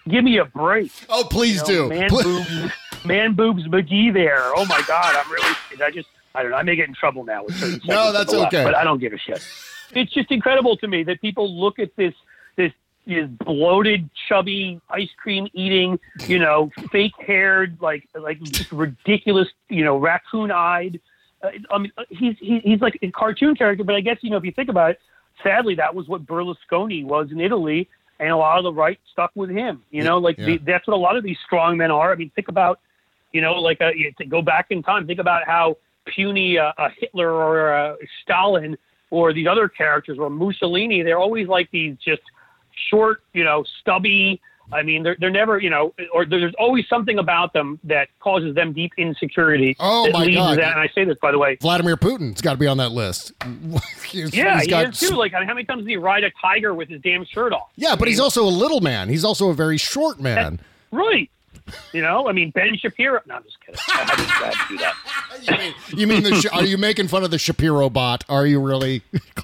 Give me a break. Oh, please you know, do. Man Please. boobs, man boobs McGee there. Oh my God, I'm really. I just. I don't know. I may get in trouble now with certain. No, that's left, okay. But I don't give a shit. It's just incredible to me that people look at this this this bloated, chubby, ice cream eating, you know, fake haired, like like just ridiculous, you know, raccoon eyed. Uh, I mean, he's he, he's like a cartoon character, but I guess you know if you think about it, sadly that was what Berlusconi was in Italy, and a lot of the right stuck with him. You know, like yeah. the, that's what a lot of these strong men are. I mean, think about, you know, like a, to go back in time, think about how puny uh, a Hitler or a Stalin or these other characters or Mussolini. They're always like these just short, you know, stubby. I mean, they're they're never, you know, or there's always something about them that causes them deep insecurity. Oh, that my leads God. to that. And I say this, by the way. Vladimir Putin's got to be on that list. he's, Yeah, he's he got, is too. Like, I mean, how many times does he ride a tiger with his damn shirt off? Yeah, but I he's mean, also a little man. He's also a very short man. Right. You know, I mean, Ben Shapiro. No, I'm just kidding. I had to, I had to do that. you mean, you mean the, are you making fun of the Shapiro bot? Are you really?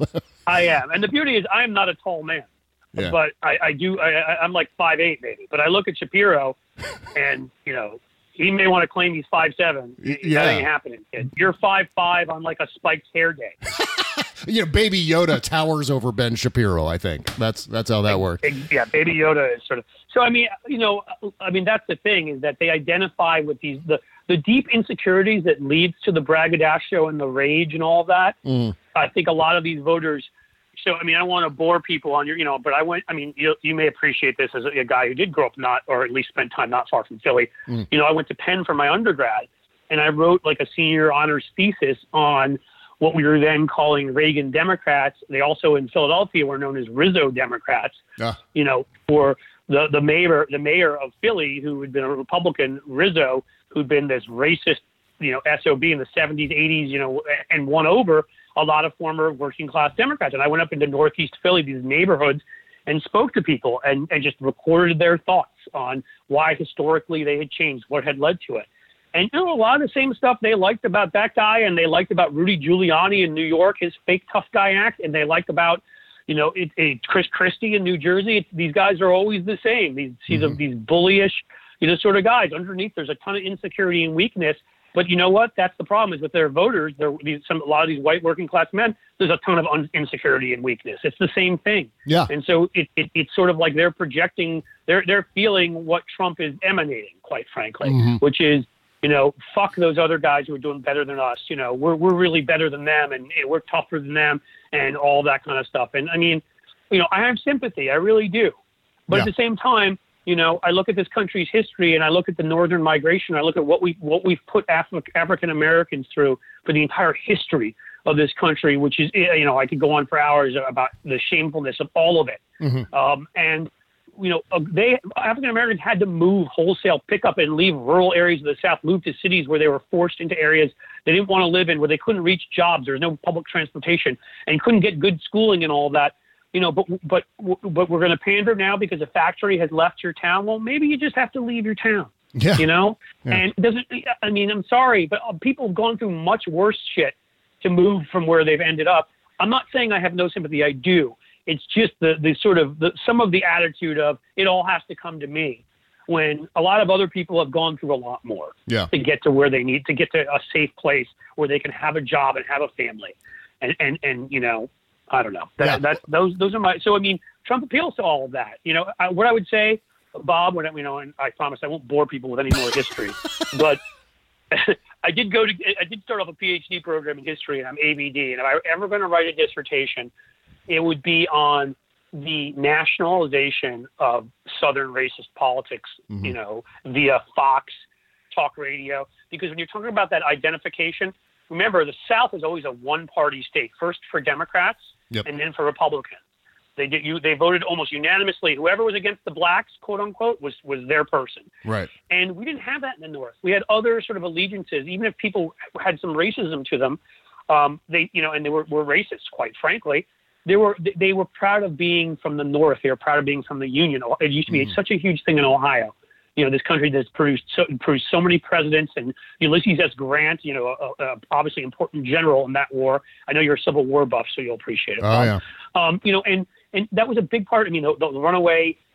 I am. And the beauty is I am not a tall man. Yeah. But I, I do. I, I'm like five eight maybe. But I look at Shapiro, and you know he may want to claim he's five seven. Yeah. That ain't happening, kid. You're five five on like a spiked hair day. You know, Baby Yoda towers over Ben Shapiro. I think that's that's how that works. Yeah, Baby Yoda is sort of. So I mean, you know, I mean that's the thing is that they identify with these the the deep insecurities that leads to the braggadocio and the rage and all of that. Mm. I think a lot of these voters. So, I mean, I don't want to bore people on your, you know, but I went, I mean, you, you may appreciate this as a, a guy who did grow up not, or at least spend time not far from Philly. Mm. You know, I went to Penn for my undergrad and I wrote like a senior honors thesis on what we were then calling Reagan Democrats. They also in Philadelphia were known as Rizzo Democrats, yeah. you know, for the, the mayor, the mayor of Philly, who had been a Republican, Rizzo, who'd been this racist, you know, S O B in the seventies, eighties, you know, and won over a lot of former working class Democrats. And I went up into Northeast Philly, these neighborhoods, and spoke to people and, and just recorded their thoughts on why historically they had changed, what had led to it. And, you know, a lot of the same stuff they liked about that guy, and they liked about Rudy Giuliani in New York, his fake tough guy act, and they liked about, you know, it, it, Chris Christie in New Jersey. It, these guys are always the same. These, mm-hmm. these bullyish, you know, sort of guys. Underneath, there's a ton of insecurity and weakness. But you know what? That's the problem is with their voters. They're, these, some, a lot of these white working class men, there's a ton of un- insecurity and weakness. It's the same thing. Yeah. And so it, it, it's sort of like they're projecting, they're, they're feeling what Trump is emanating, quite frankly, mm-hmm. which is, you know, fuck those other guys who are doing better than us. You know, we're, we're really better than them and, and we're tougher than them and all that kind of stuff. And I mean, you know, I have sympathy. I really do. But yeah. at the same time, you know, I look at this country's history and I look at the northern migration. I look at what we what we've put Afri- African Americans through for the entire history of this country, which is, you know, I could go on for hours about the shamefulness of all of it. Mm-hmm. Um, and, you know, they African Americans had to move wholesale, pick up and leave rural areas of the South, move to cities where they were forced into areas they didn't want to live in, where they couldn't reach jobs. There was no public transportation and couldn't get good schooling and all of that. You know, but but but we're going to pander now because a factory has left your town. Well, maybe you just have to leave your town. Yeah. You know, yeah. and it doesn't. I mean, I'm sorry, but people have gone through much worse shit to move from where they've ended up. I'm not saying I have no sympathy. I do. It's just the the sort of the, some of the attitude of it all has to come to me, when a lot of other people have gone through a lot more yeah. to get to where they need to get to a safe place where they can have a job and have a family, and and and you know. I don't know. That, yeah. That's those. Those are my. So I mean, Trump appeals to all of that. You know, I, what I would say, Bob. When I, you know, and I promise I won't bore people with any more history. But I did go to. I did start off a PhD program in history, and I'm A B D. And if I were ever going to write a dissertation, it would be on the nationalization of Southern racist politics. Mm-hmm. You know, via Fox, talk radio. Because when you're talking about that identification. Remember, the South is always a one-party state, first for Democrats yep. and then for Republicans. They did you. They voted almost unanimously. Whoever was against the blacks, quote unquote, was was their person. Right. And we didn't have that in the North. We had other sort of allegiances, even if people had some racism to them. Um, they, you know, and they were, were racist, quite frankly. They were they were proud of being from the North. They were proud of being from the Union. It used to be mm. such a huge thing in Ohio. You know, this country that's produced so, produced so many presidents, and Ulysses S. Grant, you know, a, a obviously important general in that war. I know you're a Civil War buff, so you'll appreciate it. Oh, yeah. Um, you know, and, and that was a big part. I mean, the, the runaway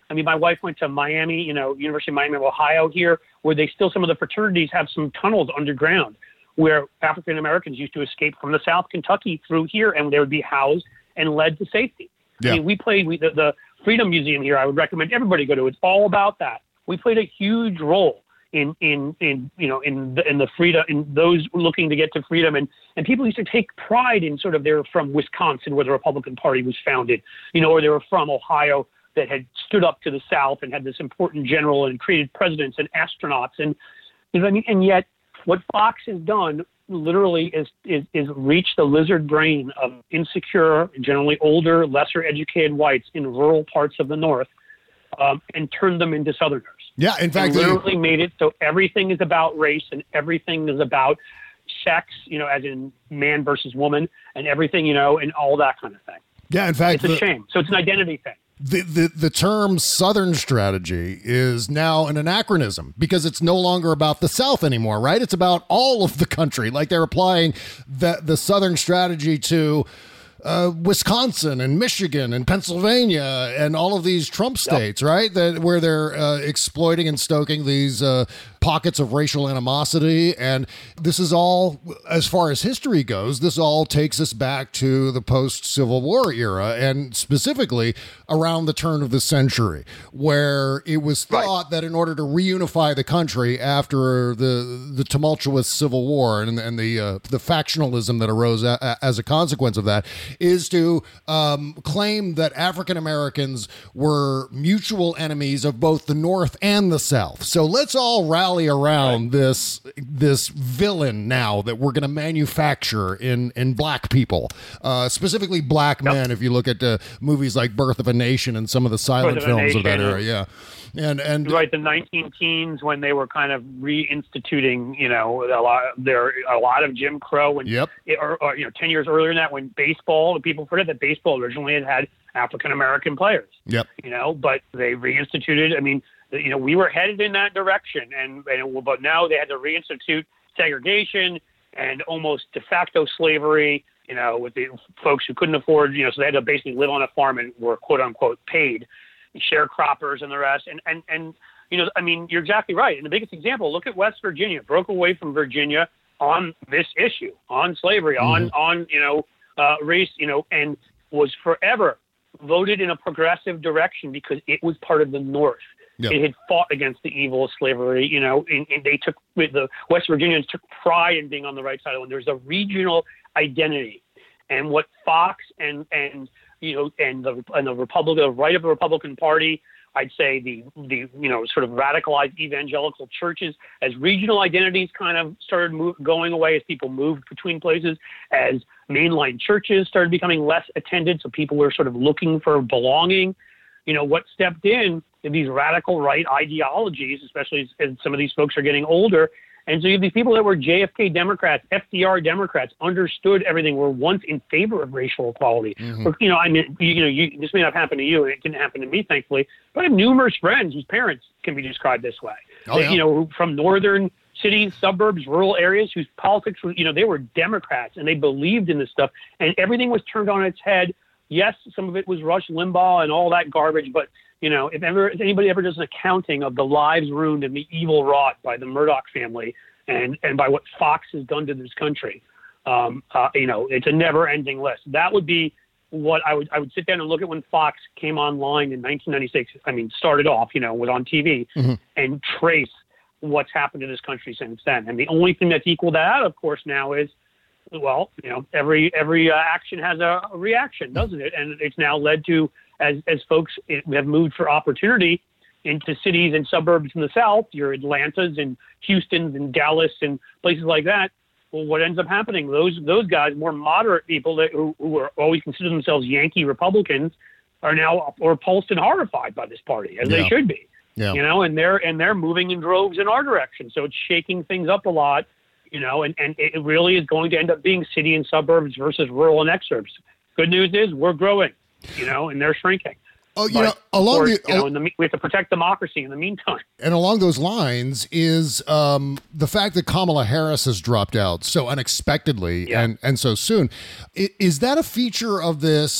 I mean, my wife went to Miami, you know, University of Miami of Ohio here, where they still, some of the fraternities have some tunnels underground where African Americans used to escape from the South Kentucky through here, and they would be housed and led to safety. Yeah. I mean, we played we, the, the Freedom Museum here. I would recommend everybody go to. It's all about that. We played a huge role in in in you know in the, in the freedom, in those looking to get to freedom, and and people used to take pride in sort of they're from Wisconsin, where the Republican Party was founded, you know, or they were from Ohio that had stood up to the South and had this important general and created presidents and astronauts, and you know what I mean. And yet, what Fox has done literally is, is is reach the lizard brain of insecure, generally older, lesser educated whites in rural parts of the North, um, and turned them into Southerners. Yeah, in fact, and literally they... made it so everything is about race and everything is about sex, you know, as in man versus woman, and everything, you know, and all that kind of thing. Yeah, in fact, it's a the... shame. So it's an identity thing. The, the the term Southern strategy is now an anachronism because it's no longer about the South anymore, right? It's about all of the country. Like they're applying the, the Southern strategy to uh, Wisconsin and Michigan and Pennsylvania and all of these Trump states, yep. right? That where they're uh, exploiting and stoking these uh, pockets of racial animosity. And this is all, as far as history goes, this all takes us back to the post-Civil War era, and specifically around the turn of the century, where it was thought right. that in order to reunify the country after the the tumultuous Civil War and, and the uh, the factionalism that arose a, a, as a consequence of that, is to um, claim that African Americans were mutual enemies of both the North and the South. So let's all rally around right. this this villain now that we're going to manufacture in in black people, uh, specifically black yep. men. If you look at uh, movies like Birth of a Nation and some of the silent films of that era, yeah, and and right, the nineteen teens when they were kind of reinstituting, you know, a lot there a lot of Jim Crow and yep. or, or you know, ten years earlier than that when baseball, people forget that baseball originally had had African American players. Yep, you know, but they reinstituted. I mean, you know, we were headed in that direction, and, and but now they had to reinstitute segregation and almost de facto slavery. You know, with the folks who couldn't afford, you know, so they had to basically live on a farm and were quote unquote paid, sharecroppers and the rest. And, and, and, you know, I mean, you're exactly right. And the biggest example, look at West Virginia, broke away from Virginia on this issue, on slavery, mm-hmm. on, on, you know, uh, race, you know, and was forever voted in a progressive direction because it was part of the North. Yep. It had fought against the evil of slavery, you know, and, and they took, the West Virginians took pride in being on the right side of it. There's a regional identity. And what Fox and, and you know, and the, and the Republican, the right of the Republican Party, I'd say the, the you know, sort of radicalized evangelical churches, as regional identities kind of started move, going away as people moved between places, as mainline churches started becoming less attended, so people were sort of looking for belonging. You know, what stepped in these radical right ideologies, especially as, as some of these folks are getting older. And so you have these people that were J F K Democrats, F D R Democrats, understood everything, were once in favor of racial equality. Mm-hmm. Or, you know, I mean, you, you know, you, this may not happen to you, and it didn't happen to me, thankfully, but I have numerous friends whose parents can be described this way. Oh, they, yeah. You know, from northern cities, suburbs, rural areas, whose politics were, you know, they were Democrats, and they believed in this stuff, and everything was turned on its head. Yes, some of it was Rush Limbaugh and all that garbage, but you know, if ever if anybody ever does an accounting of the lives ruined and the evil wrought by the Murdoch family and, and by what Fox has done to this country, um, uh, you know, it's a never-ending list. That would be what I would I would sit down and look at when Fox came online in nineteen ninety-six. I mean, started off, you know, was on T V, mm-hmm. and trace what's happened to this country since then. And the only thing that's equal to that, of course, now is, well, you know, every every uh, action has a, a reaction, doesn't it? And it's now led to, as as folks have moved for opportunity into cities and suburbs in the South, your Atlantas and Houstons and Dallas and places like that. Well, what ends up happening? Those those guys, more moderate people that who, who are always consider themselves Yankee Republicans, are now repulsed and horrified by this party, as yeah. they should be. Yeah. You know, and they're and they're moving in droves in our direction. So it's shaking things up a lot. You know, and, and it really is going to end up being city and suburbs versus rural and exurbs. Good news is we're growing, you know, and they're shrinking. Oh, you but know, along course, the, you know, in the, we have to protect democracy in the meantime. And along those lines is um, the fact that Kamala Harris has dropped out so unexpectedly yeah. and, and so soon. Is that a feature of this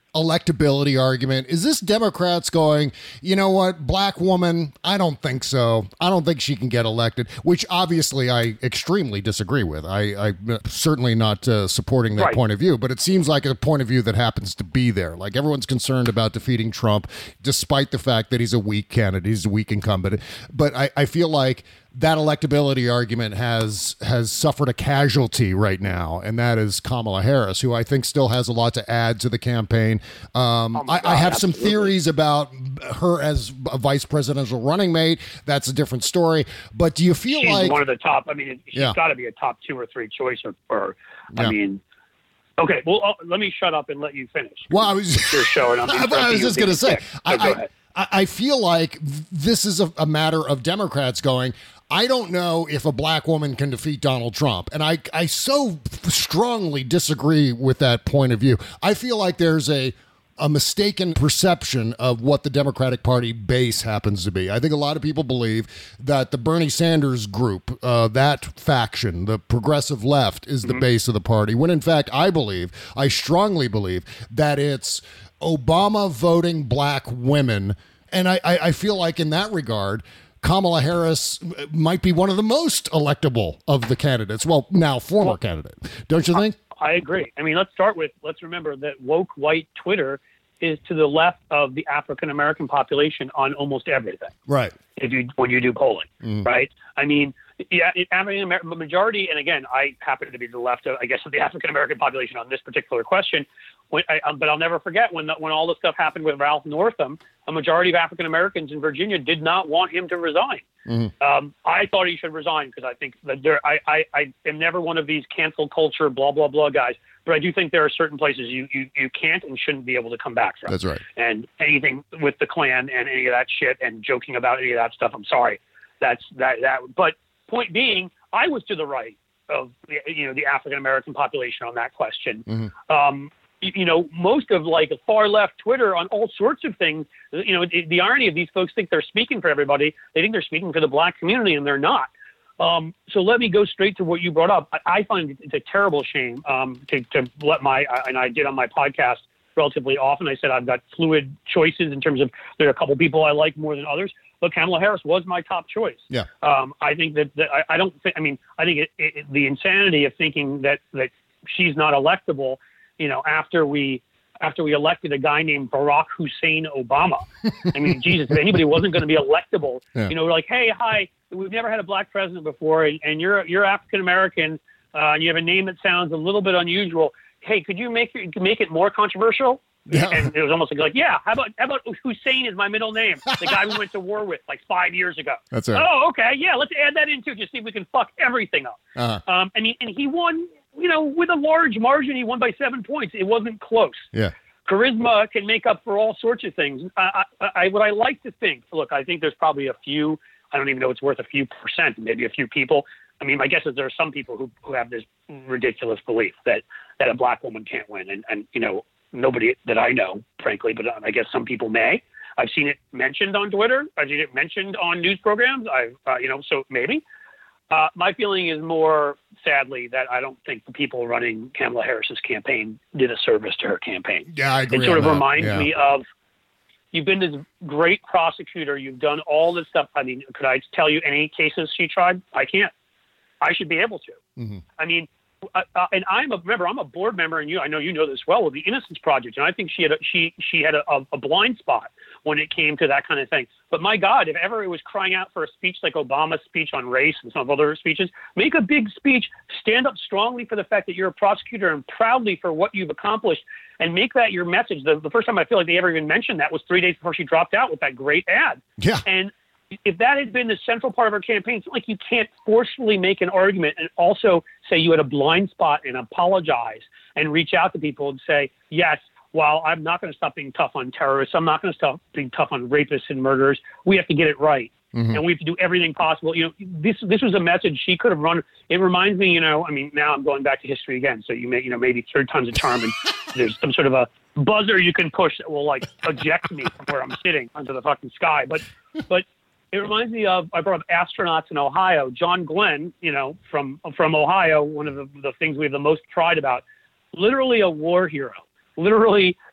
electability argument? Is this Democrats going, you know what, black woman, I don't think so. I don't think she can get elected, which obviously I extremely disagree with. I, I'm certainly not uh, supporting that Right. point of view, but it seems like a point of view that happens to be there. Like everyone's concerned about defeating Trump, despite the fact that he's a weak candidate, he's a weak incumbent. But I, I feel like that electability argument has has suffered a casualty right now, and that is Kamala Harris, who I think still has a lot to add to the campaign. Um, Oh my I, I God, have absolutely. some theories about her as a vice presidential running mate. That's a different story. But do you feel She's like one of the top. I mean, she's Yeah. got to be a top two or three choice. Or, or Yeah. I mean, okay. Well, uh, let me shut up and let you finish. Well, I was, It's your show, and I'm I, I was just going to say, I, I, go I, ahead. I I feel like this is a, a matter of Democrats going, I don't know if a black woman can defeat Donald Trump. And I, I so strongly disagree with that point of view. I feel like there's a a mistaken perception of what the Democratic Party base happens to be. I think a lot of people believe that the Bernie Sanders group, uh, that faction, the progressive left, is the base of the party, when in fact I believe, I strongly believe, that it's Obama voting black women. And I, I, I feel like in that regard, Kamala Harris might be one of the most electable of the candidates. Well, now former candidate. Don't you think? I agree. I mean, let's start with, let's remember that woke white Twitter is to the left of the African American population on almost everything. Right. If you when you do polling, Mm. right? I mean, yeah, it, African American majority, and again, I happen to be to the left of, I guess, of the African American population on this particular question. When, I, um, but I'll never forget when the, when all the stuff happened with Ralph Northam, a majority of African Americans in Virginia did not want him to resign. Mm-hmm. Um, I thought he should resign because I think that there. I, I, I am never one of these cancel culture, blah blah blah guys. But I do think there are certain places you, you, you can't and shouldn't be able to come back from. That's right. And anything with the Klan and any of that shit and joking about any of that stuff, I'm sorry. That's that that. But point being, I was to the right of the, you know the African American population on that question. Mm-hmm. Um, you, you know, most of like far left Twitter on all sorts of things. You know, the, the irony of these folks think they're speaking for everybody. They think they're speaking for the black community, and they're not. Um, so let me go straight to what you brought up. I, I find it's a terrible shame um, to, to let my, and I did on my podcast relatively often, I said I've got fluid choices in terms of there are a couple people I like more than others, but Kamala Harris was my top choice. Yeah. Um, I think that, that I, I don't think, I mean, I think it, it, the insanity of thinking that, that she's not electable, you know, after we, after we elected a guy named Barack Hussein Obama. I mean, Jesus, if anybody wasn't going to be electable, Yeah. you know, we're like, hey, hi, we've never had a black president before, and, and you're you're African American, uh, and you have a name that sounds a little bit unusual. Hey, could you make it make it more controversial? Yeah. And it was almost like, yeah, how about how about Hussein is my middle name, the guy we went to war with like five years ago. That's right. Oh, okay, yeah, let's add that in too, just see if we can fuck everything up. Uh-huh. Um, and he and he won, you know, with a large margin. He won by seven points. It wasn't close. Yeah. Charisma can make up for all sorts of things. I, I, I, what I like to think, look, I think there's probably a few, I don't even know it's worth a few percent, maybe a few people. I mean, my guess is there are some people who, who have this ridiculous belief that, that a black woman can't win. And, and, you know, nobody that I know, frankly, but I guess some people may. I've seen it mentioned on Twitter. I've seen it mentioned on news programs. I've, uh, you know, so maybe. Uh, my feeling is more, sadly, that I don't think the people running Kamala Harris's campaign did a service to her campaign. Yeah, I agree. It sort on of that. reminds Yeah. me of, you've been this great prosecutor. You've done all this stuff. I mean, could I tell you any cases she tried? I can't. I should be able to. Mm-hmm. I mean, uh, uh, and I'm a remember I'm a board member, and you I know you know this well, with the Innocence Project, and I think she had a, she she had a, a, a blind spot when it came to that kind of thing. But my God, if ever it was crying out for a speech like Obama's speech on race and some of other speeches, make a big speech, stand up strongly for the fact that you're a prosecutor and proudly for what you've accomplished, and make that your message. The, the first time I feel like they ever even mentioned that was three days before she dropped out with that great ad. Yeah. And if that had been the central part of her campaign, it's not like you can't forcefully make an argument and also say you had a blind spot and apologize and reach out to people and say, yes, while I'm not going to stop being tough on terrorists, I'm not going to stop being tough on rapists and murderers. We have to get it right. Mm-hmm. And we have to do everything possible. You know, this this was a message she could have run. It reminds me, you know, I mean, now I'm going back to history again. So you may, you know, maybe third time's a charm, and there's some sort of a buzzer you can push that will like eject me from where I'm sitting under the fucking sky. But, but it reminds me of, I brought up astronauts in Ohio. John Glenn, you know, from from Ohio, one of the, the things we have the most pride about, literally a war hero. Literally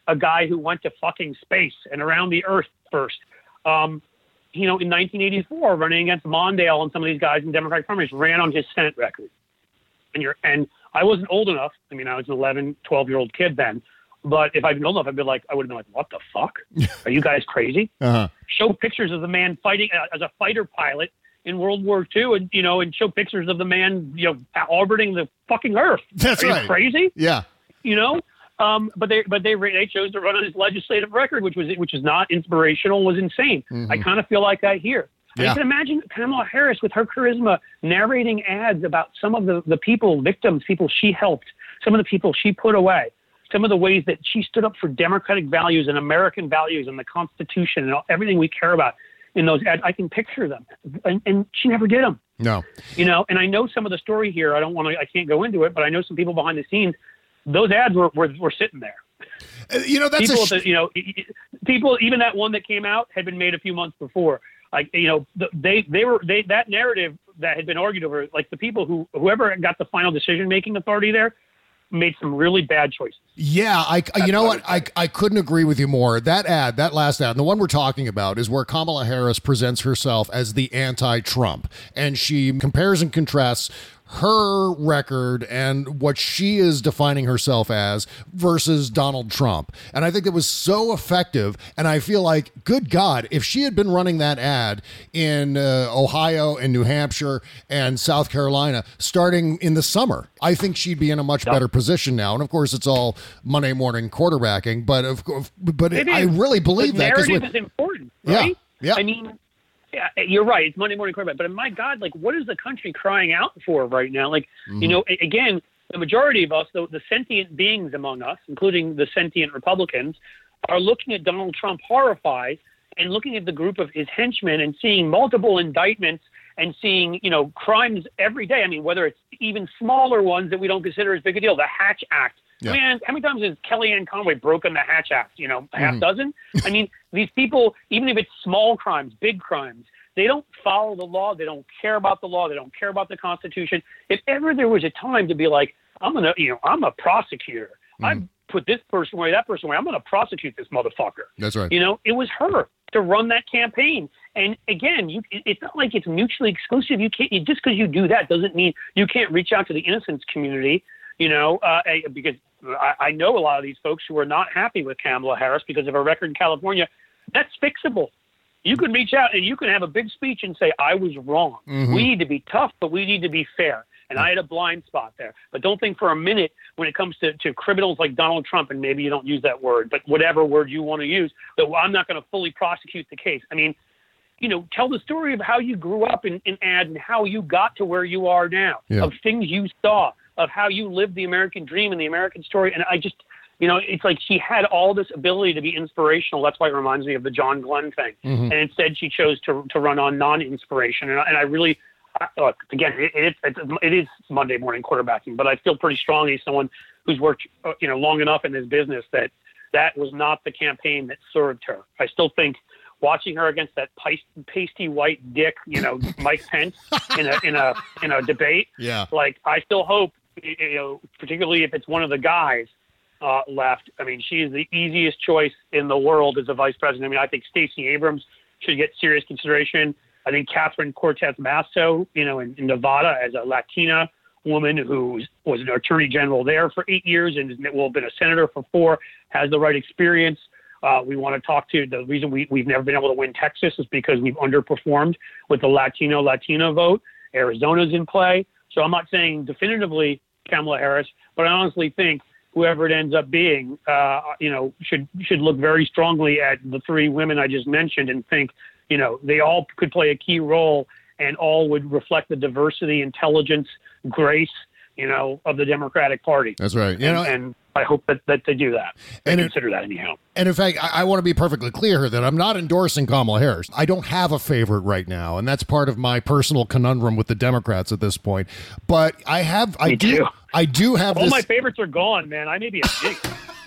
a guy who went to fucking space and around the earth first. Um, you know, in nineteen eighty-four, running against Mondale and some of these guys in Democratic primaries, ran on his Senate record. And you're, and I wasn't old enough. I mean, I was an eleven, twelve year old kid then. But if I'd been old enough, I'd be like, I would have been like, what the fuck? Are you guys crazy? Uh-huh. Show pictures of the man fighting uh, as a fighter pilot in World War Two, and you know, and show pictures of the man, you know, orbiting the fucking Earth. That's Are right. you crazy? Yeah. You know, um, but they but they they chose to run on his legislative record, which was which is not inspirational, was insane. Mm-hmm. I kind of feel like that here. Yeah. I can imagine Kamala Harris with her charisma narrating ads about some of the, the people, victims, people she helped, some of the people she put away, some of the ways that she stood up for democratic values and American values and the Constitution and all, everything we care about in those ads. I can picture them. And, and she never did them. No. You know, and I know some of the story here. I don't want to, I can't go into it, but I know some people behind the scenes. Those ads were, were, were sitting there. Uh, you know, that's people, a sh- that, you know, people, even that one that came out had been made a few months before. Like, you know, they, they were, they, that narrative that had been argued over, like the people who, whoever got the final decision-making authority there made some really bad choices. Yeah, I, you know what? I, I couldn't agree with you more. That ad, that last ad, and the one we're talking about is where Kamala Harris presents herself as the anti-Trump, and she compares and contrasts her record and what she is defining herself as versus Donald Trump. And I think it was so effective. And I feel like, good God, if she had been running that ad in uh, Ohio and New Hampshire and South Carolina starting in the summer, I think she'd be in a much yep. better position now. And of course, it's all Monday morning quarterbacking. But of course, but it, I really believe the that. Narrative with, is important, right? Yeah. Yeah. I mean, yeah, you're right. It's Monday morning quarterback. But my God, like, what is the country crying out for right now? Like, mm-hmm. you know, again, the majority of us, the, the sentient beings among us, including the sentient Republicans, are looking at Donald Trump horrified and looking at the group of his henchmen and seeing multiple indictments and seeing, you know, crimes every day. I mean, whether it's even smaller ones that we don't consider as big a deal, the Hatch Act. Yeah. Man, how many times has Kellyanne Conway broken the Hatch Act? You know, a half mm-hmm. dozen? I mean, these people, even if it's small crimes, big crimes, they don't follow the law. They don't care about the law. They don't care about the Constitution. If ever there was a time to be like, I'm going to, you know, I'm a prosecutor. Mm-hmm. I put this person away, that person away. I'm going to prosecute this motherfucker. That's right. You know, it was her to run that campaign. And again, you, it's not like it's mutually exclusive. You can't, just because you do that doesn't mean you can't reach out to the innocence community. You know, uh, because I, I know a lot of these folks who are not happy with Kamala Harris because of her record in California. That's fixable. You can reach out and you can have a big speech and say, I was wrong. Mm-hmm. We need to be tough, but we need to be fair. And I had a blind spot there. But don't think for a minute when it comes to, to criminals like Donald Trump, and maybe you don't use that word, but whatever word you want to use, that well, I'm not going to fully prosecute the case. I mean, you know, tell the story of how you grew up in, in ad and how you got to where you are now, yeah. of things you saw, of how you lived the American dream and the American story. And I just, you know, it's like she had all this ability to be inspirational. That's why it reminds me of the John Glenn thing. Mm-hmm. And instead she chose to to run on non-inspiration. And I, and I really, I, look, again, it, it, it, it is Monday morning quarterbacking, but I feel pretty strongly as someone who's worked, you know, long enough in this business that that was not the campaign that served her. I still think watching her against that pasty white dick, you know, Mike Pence in a, in a, in a debate. Yeah. Like, I still hope, you know, particularly if it's one of the guys uh, left. I mean, she is the easiest choice in the world as a vice president. I mean, I think Stacey Abrams should get serious consideration. I think Catherine Cortez Masto, you know, in, in Nevada as a Latina woman who was an attorney general there for eight years and will have been a senator for four, has the right experience. Uh, we want to talk to the reason we, we've never been able to win Texas is because we've underperformed with the Latino Latino vote. Arizona's in play. So I'm not saying definitively Kamala Harris, but I honestly think whoever it ends up being, uh, you know, should should look very strongly at the three women I just mentioned and think, you know, they all could play a key role and all would reflect the diversity, intelligence, grace, you know, of the Democratic Party. That's right. You and, know, and I hope that, that they do that. They and consider it, that anyhow. And in fact, I, I want to be perfectly clear here that I'm not endorsing Kamala Harris. I don't have a favorite right now, and that's part of my personal conundrum with the Democrats at this point. But I have, I Me do, too. I do have. All this... my favorites are gone, man. I may be a jinx.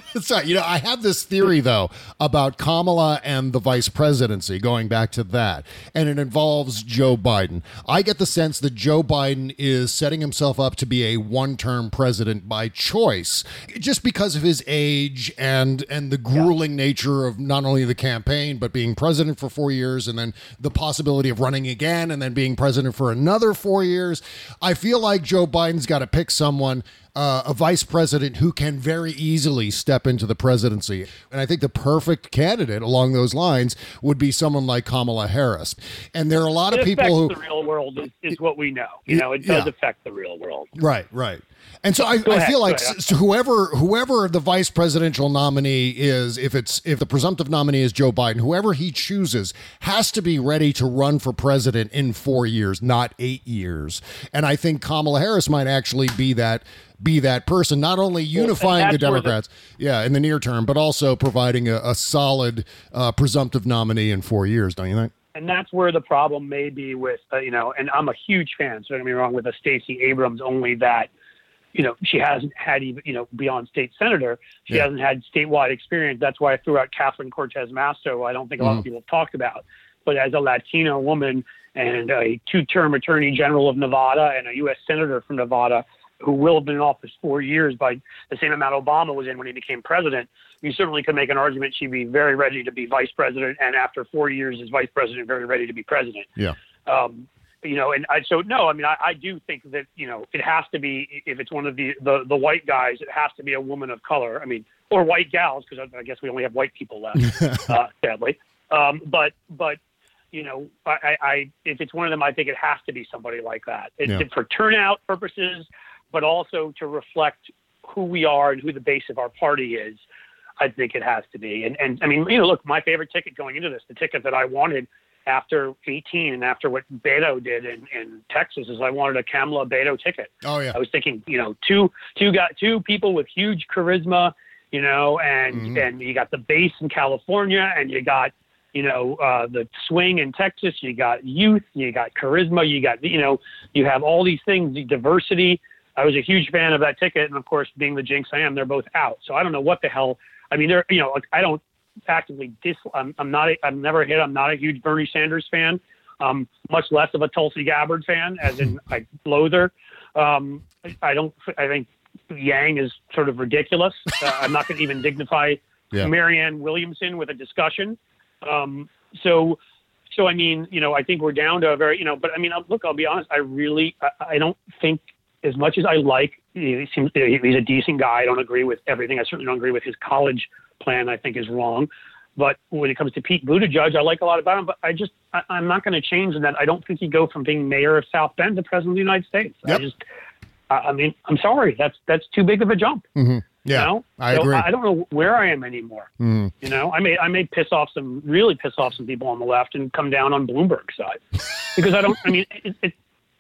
So, you know, I have this theory, though, about Kamala and the vice presidency, going back to that, and it involves Joe Biden. I get the sense that Joe Biden is setting himself up to be a one-term president by choice, just because of his age and and the grueling yeah. nature of not only the campaign, but being president for four years and then the possibility of running again and then being president for another four years. I feel like Joe Biden's got to pick someone, Uh, a vice president who can very easily step into the presidency. And I think the perfect candidate along those lines would be someone like Kamala Harris. And there are a lot it of people who... the real world is, is what we know. You know, it does yeah. affect the real world. Right, right. And so I, Go I ahead, feel like ahead. so whoever whoever the vice presidential nominee is, if it's if the presumptive nominee is Joe Biden, whoever he chooses has to be ready to run for president in four years, not eight years. And I think Kamala Harris might actually be that be that person, not only unifying well, the Democrats, the, yeah, in the near term, but also providing a, a solid uh, presumptive nominee in four years. Don't you think? And that's where the problem may be with, uh, you know, and I'm a huge fan, so don't get me wrong, with a Stacey Abrams, only that, you know, she hasn't had even, you know, beyond state senator, she yeah. hasn't had statewide experience. That's why I threw out Catherine Cortez Masto. I don't think a lot mm. of people have talked about, but as a Latino woman and a two-term attorney general of Nevada and a U S senator from Nevada, who will have been in office four years by the same amount Obama was in when he became president, you certainly could make an argument she'd be very ready to be vice president, and after four years as vice president, very ready to be president. Yeah. Um, you know, and I, so, no, I mean, I, I do think that, you know, it has to be, if it's one of the, the, the white guys, it has to be a woman of color. I mean, or white gals, because I, I guess we only have white people left, uh, sadly. Um, but, but, you know, I, I, if it's one of them, I think it has to be somebody like that. It, yeah. For turnout purposes, but also to reflect who we are and who the base of our party is, I think it has to be. And, and I mean, you know, look, my favorite ticket going into this, the ticket that I wanted after eighteen and after what Beto did in, in Texas, is I wanted a Kamala Beto ticket. Oh, yeah. I was thinking, you know, two two got two people with huge charisma, you know, and, mm-hmm. and you got the base in California, and you got, you know, uh, the swing in Texas, you got youth, you got charisma, you got, you know, you have all these things, the diversity. I was a huge fan of that ticket, and of course, being the jinx I am, they're both out. So I don't know what the hell. I mean, they're, you know, like, I don't actively dis. I'm, I'm not. A, I've never hit. I'm not a huge Bernie Sanders fan. Um, much less of a Tulsi Gabbard fan, as in I loathe her. Um, I don't. I think Yang is sort of ridiculous. Uh, I'm not going to even dignify yeah. Marianne Williamson with a discussion. Um, so, so I mean, you know, I think we're down to a very, you know. But I mean, look, I'll be honest. I really, I, I don't think. As much as I like, he seems he's a decent guy. I don't agree with everything. I certainly don't agree with his college plan. I think is wrong. But when it comes to Pete Buttigieg, I like a lot about him. But I just, I, I'm not going to change in that. I don't think he'd go from being mayor of South Bend to president of the United States. Yep. I just, I, I mean, I'm sorry. That's that's too big of a jump. Mm-hmm. Yeah, you know? I so agree. I don't know where I am anymore. Mm-hmm. You know, I may I may piss off some really piss off some people on the left and come down on Bloomberg's side because I don't. I mean, it, it,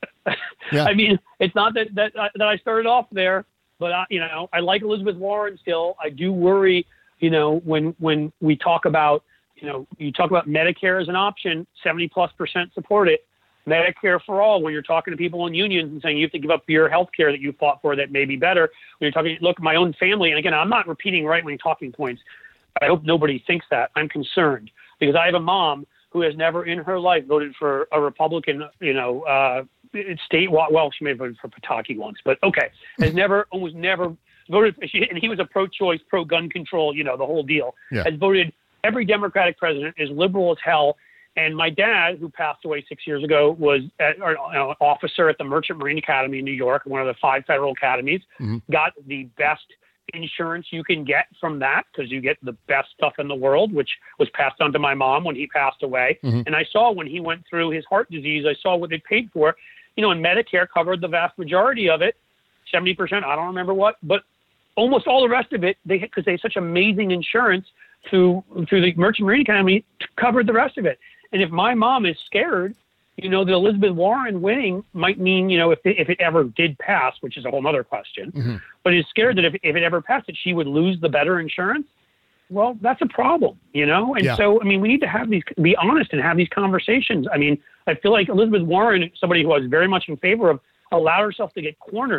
yeah. I mean, it's not that, that that I started off there, but I, you know, I like Elizabeth Warren still. I do worry, you know, when when we talk about, you know, you talk about Medicare as an option, seventy plus percent support it. Medicare for all, when you're talking to people in unions and saying you have to give up your health care that you fought for that may be better. When you're talking, look, my own family, and again, I'm not repeating right-wing talking points. I hope nobody thinks that. I'm concerned because I have a mom who has never in her life voted for a Republican, you know, uh, state. Well, she may have voted for Pataki once, but okay, has never, almost never voted. She, and he was a pro-choice, pro-gun control, you know, the whole deal. Yeah. Has voted. Every Democratic president is liberal as hell. And my dad, who passed away six years ago, was an officer at the Merchant Marine Academy in New York, one of the five federal academies. Mm-hmm. Got the best insurance you can get from that because you get the best stuff in the world, which was passed on to my mom when he passed away. Mm-hmm. And I saw when he went through his heart disease, I saw what they paid for. You know, and Medicare covered the vast majority of it, seventy percent, I don't remember what, but almost all the rest of it, they because they had such amazing insurance through through the Merchant Marine Academy, covered the rest of it. And if my mom is scared, you know, that Elizabeth Warren winning might mean, you know, if it, if it ever did pass, which is a whole other question, mm-hmm. but is scared that if, if it ever passed, that she would lose the better insurance. Well, that's a problem, you know? And yeah. so, I mean, we need to have these, be honest and have these conversations. I mean, I feel like Elizabeth Warren, somebody who I was very much in favor of, allowed herself to get cornered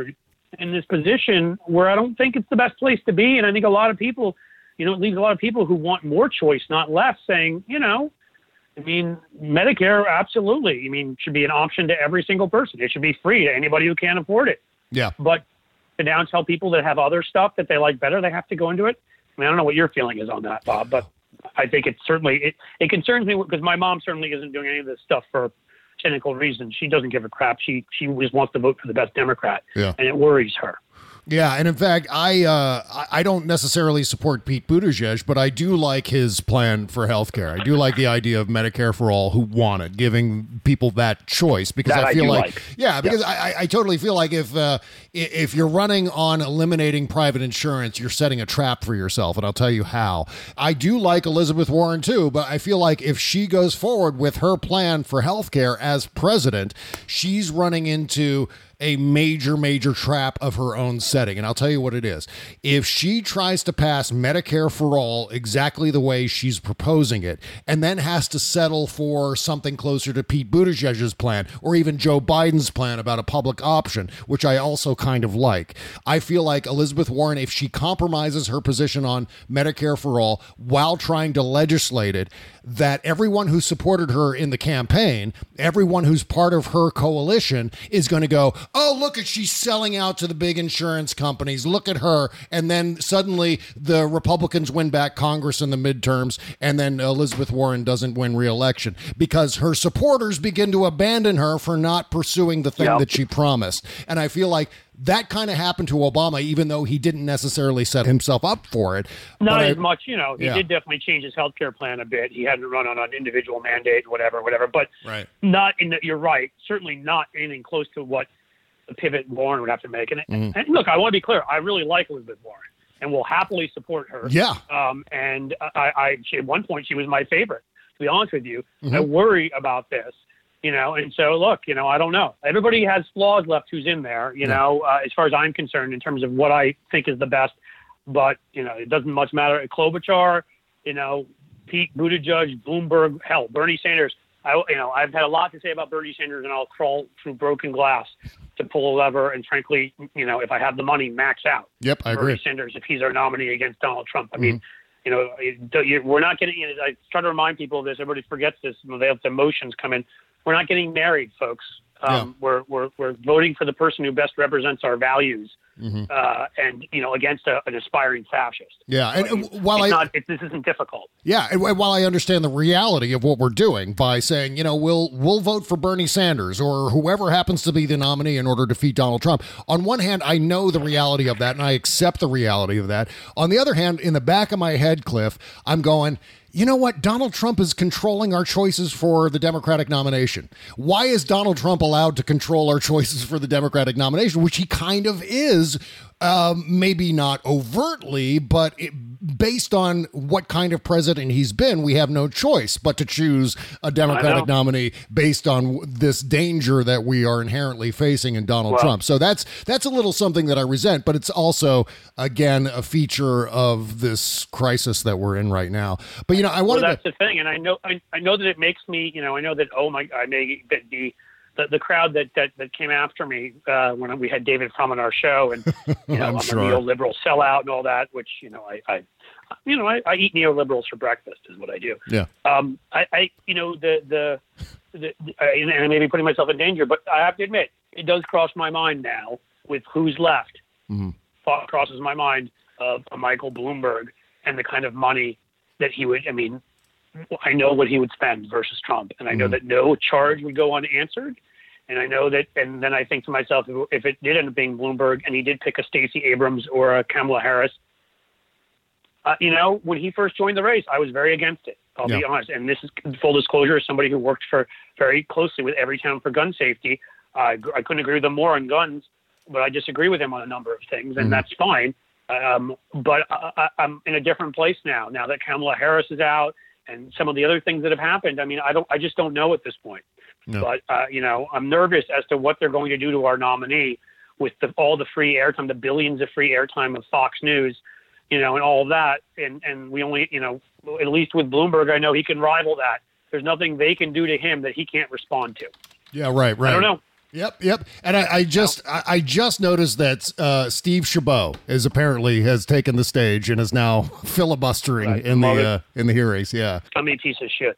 in this position where I don't think it's the best place to be. And I think a lot of people, you know, it leaves a lot of people who want more choice, not less, saying, you know, I mean, Medicare, absolutely. I mean, should be an option to every single person. It should be free to anybody who can't afford it. Yeah. But to now tell people that have other stuff that they like better, they have to go into it. I mean, I don't know what your feeling is on that, Bob, but I think it's certainly, it, it concerns me because my mom certainly isn't doing any of this stuff for cynical reasons. She doesn't give a crap. She, she just wants to vote for the best Democrat, yeah. and it worries her. Yeah, and in fact, I uh, I don't necessarily support Pete Buttigieg, but I do like his plan for health care. I do like the idea of Medicare for all who want it, giving people that choice, because that I feel I like, like, yeah, because yeah. I, I totally feel like if uh, if you're running on eliminating private insurance, you're setting a trap for yourself, and I'll tell you how. I do like Elizabeth Warren too, but I feel like if she goes forward with her plan for health care as president, she's running into a major, major trap of her own setting. And I'll tell you what it is. If she tries to pass Medicare for all exactly the way she's proposing it, and then has to settle for something closer to Pete Buttigieg's plan, or even Joe Biden's plan about a public option, which I also kind of like, I feel like Elizabeth Warren, if she compromises her position on Medicare for all while trying to legislate it, that everyone who supported her in the campaign, everyone who's part of her coalition, is going to go, oh, look at, she's selling out to the big insurance companies. Look at her. And then suddenly the Republicans win back Congress in the midterms, and then Elizabeth Warren doesn't win re-election because her supporters begin to abandon her for not pursuing the thing yep. that she promised. And I feel like that kind of happened to Obama, even though he didn't necessarily set himself up for it. Not but as I, much, you know, he yeah. did definitely change his health care plan a bit. He hadn't run on an individual mandate, whatever, whatever, but right. not in the, you're right, certainly not anything close to what the pivot Warren would have to make. And, mm-hmm. and look, I want to be clear, I really like Elizabeth Warren and will happily support her. Yeah. Um, and I, I she, at one point, she was my favorite, to be honest with you. Mm-hmm. I worry about this. You know, and so look, you know, I don't know. Everybody has flaws left who's in there, you yeah. know, uh, as far as I'm concerned, in terms of what I think is the best. But, you know, it doesn't much matter. Klobuchar, you know, Pete Buttigieg, Bloomberg, hell, Bernie Sanders. I, you know, I've had a lot to say about Bernie Sanders, and I'll crawl through broken glass to pull a lever. And frankly, you know, if I have the money, max out. Yep, I Bernie agree. Sanders, if he's our nominee against Donald Trump. I mm-hmm. mean, you know, it, we're not getting, you know, I try to remind people of this. Everybody forgets this when they have the emotions come in. We're not getting married, folks. Um, yeah. We're we're we're voting for the person who best represents our values, mm-hmm. uh, and you know, against a, an aspiring fascist. Yeah, and, and while it's I not, it, this isn't difficult. Yeah, and while I understand the reality of what we're doing by saying, you know, we'll we'll vote for Bernie Sanders or whoever happens to be the nominee in order to defeat Donald Trump. On one hand, I know the reality of that, and I accept the reality of that. On the other hand, in the back of my head, Cliff, I'm going, you know what? Donald Trump is controlling our choices for the Democratic nomination. Why is Donald Trump allowed to control our choices for the Democratic nomination, which he kind of is, um, maybe not overtly, but it, based on what kind of president he's been, we have no choice but to choose a Democratic nominee based on this danger that we are inherently facing in Donald well, Trump. So that's that's a little something that I resent, but it's also, again, a feature of this crisis that we're in right now. But you know, I wanted well, that's to, the thing, and I know I, I know that it makes me, you know, I know that oh my, I may be the, the crowd that, that that came after me uh, when we had David Frum on our show, and you know, I'm, I'm sure. a neoliberal sellout and all that, which you know, I, I you know, I, I eat neoliberals for breakfast is what I do. Yeah. Um, I, I you know, the the, the, the and I may be putting myself in danger, but I have to admit, it does cross my mind now with who's left. Mm-hmm. Thought crosses my mind of a Michael Bloomberg and the kind of money that he would, I mean, I know what he would spend versus Trump. And I know mm-hmm. that no charge would go unanswered. And I know that, and then I think to myself, if it did end up being Bloomberg and he did pick a Stacey Abrams or a Kamala Harris, uh, you know, when he first joined the race, I was very against it. I'll yeah. be honest. And this is full disclosure as somebody who worked for very closely with Everytown for gun safety. Uh, I couldn't agree with him more on guns, but I disagree with him on a number of things, and mm-hmm. that's fine. Um, but I, I, I'm in a different place now, now that Kamala Harris is out and some of the other things that have happened. I mean, I don't, I just don't know at this point, no. but, uh, you know, I'm nervous as to what they're going to do to our nominee with the, all the free airtime, the billions of free airtime of Fox News, you know, and all of that. And, and we only, you know, at least with Bloomberg, I know he can rival that. There's nothing they can do to him that he can't respond to. Yeah, right, right. I don't know. Yep, yep. And I, I just I, I just noticed that uh, Steve Chabot is apparently has taken the stage and is now filibustering right. in the uh, in the hearings. Yeah. I mean, piece of shit.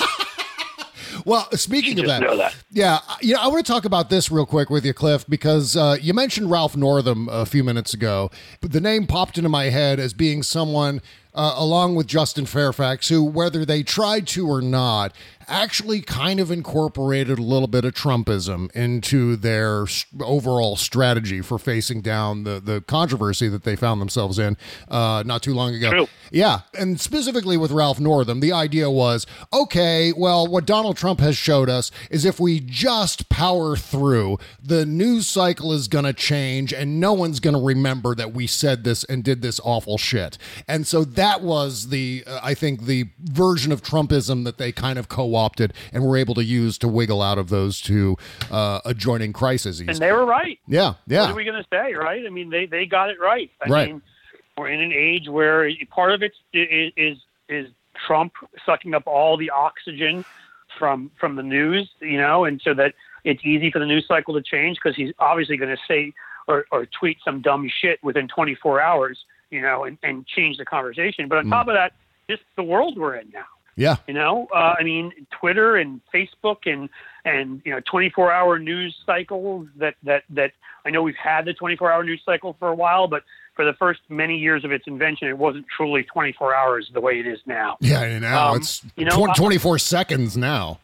Well, speaking You of just that, know that. yeah, you know, I want to talk about this real quick with you, Cliff, because uh, you mentioned Ralph Northam a few minutes ago. But the name popped into my head as being someone, uh, along with Justin Fairfax, who, whether they tried to or not, actually kind of incorporated a little bit of Trumpism into their s- overall strategy for facing down the, the controversy that they found themselves in uh, not too long ago. True. Yeah, and specifically with Ralph Northam, the idea was, okay, well, what Donald Trump has showed us is if we just power through, the news cycle is going to change and no one's going to remember that we said this and did this awful shit. And so that was the, uh, I think, the version of Trumpism that they kind of co-opted and were able to use to wiggle out of those two uh, adjoining crises. And they were right. Yeah, yeah. What are we going to say, right? I mean, they, they got it right. I Right. mean, we're in an age where part of it is, is is Trump sucking up all the oxygen from from the news, you know, and so that it's easy for the news cycle to change because he's obviously going to say or, or tweet some dumb shit within twenty-four hours, you know, and, and change the conversation. But on Mm. top of that, just the world we're in now. Yeah. You know, uh, I mean, Twitter and Facebook and, and, you know, twenty-four hour news cycles that, that, that I know we've had the twenty-four hour news cycle for a while, but for the first many years of its invention, it wasn't truly twenty-four hours the way it is now. Yeah, and now Um, it's you know, tw- twenty-four seconds now.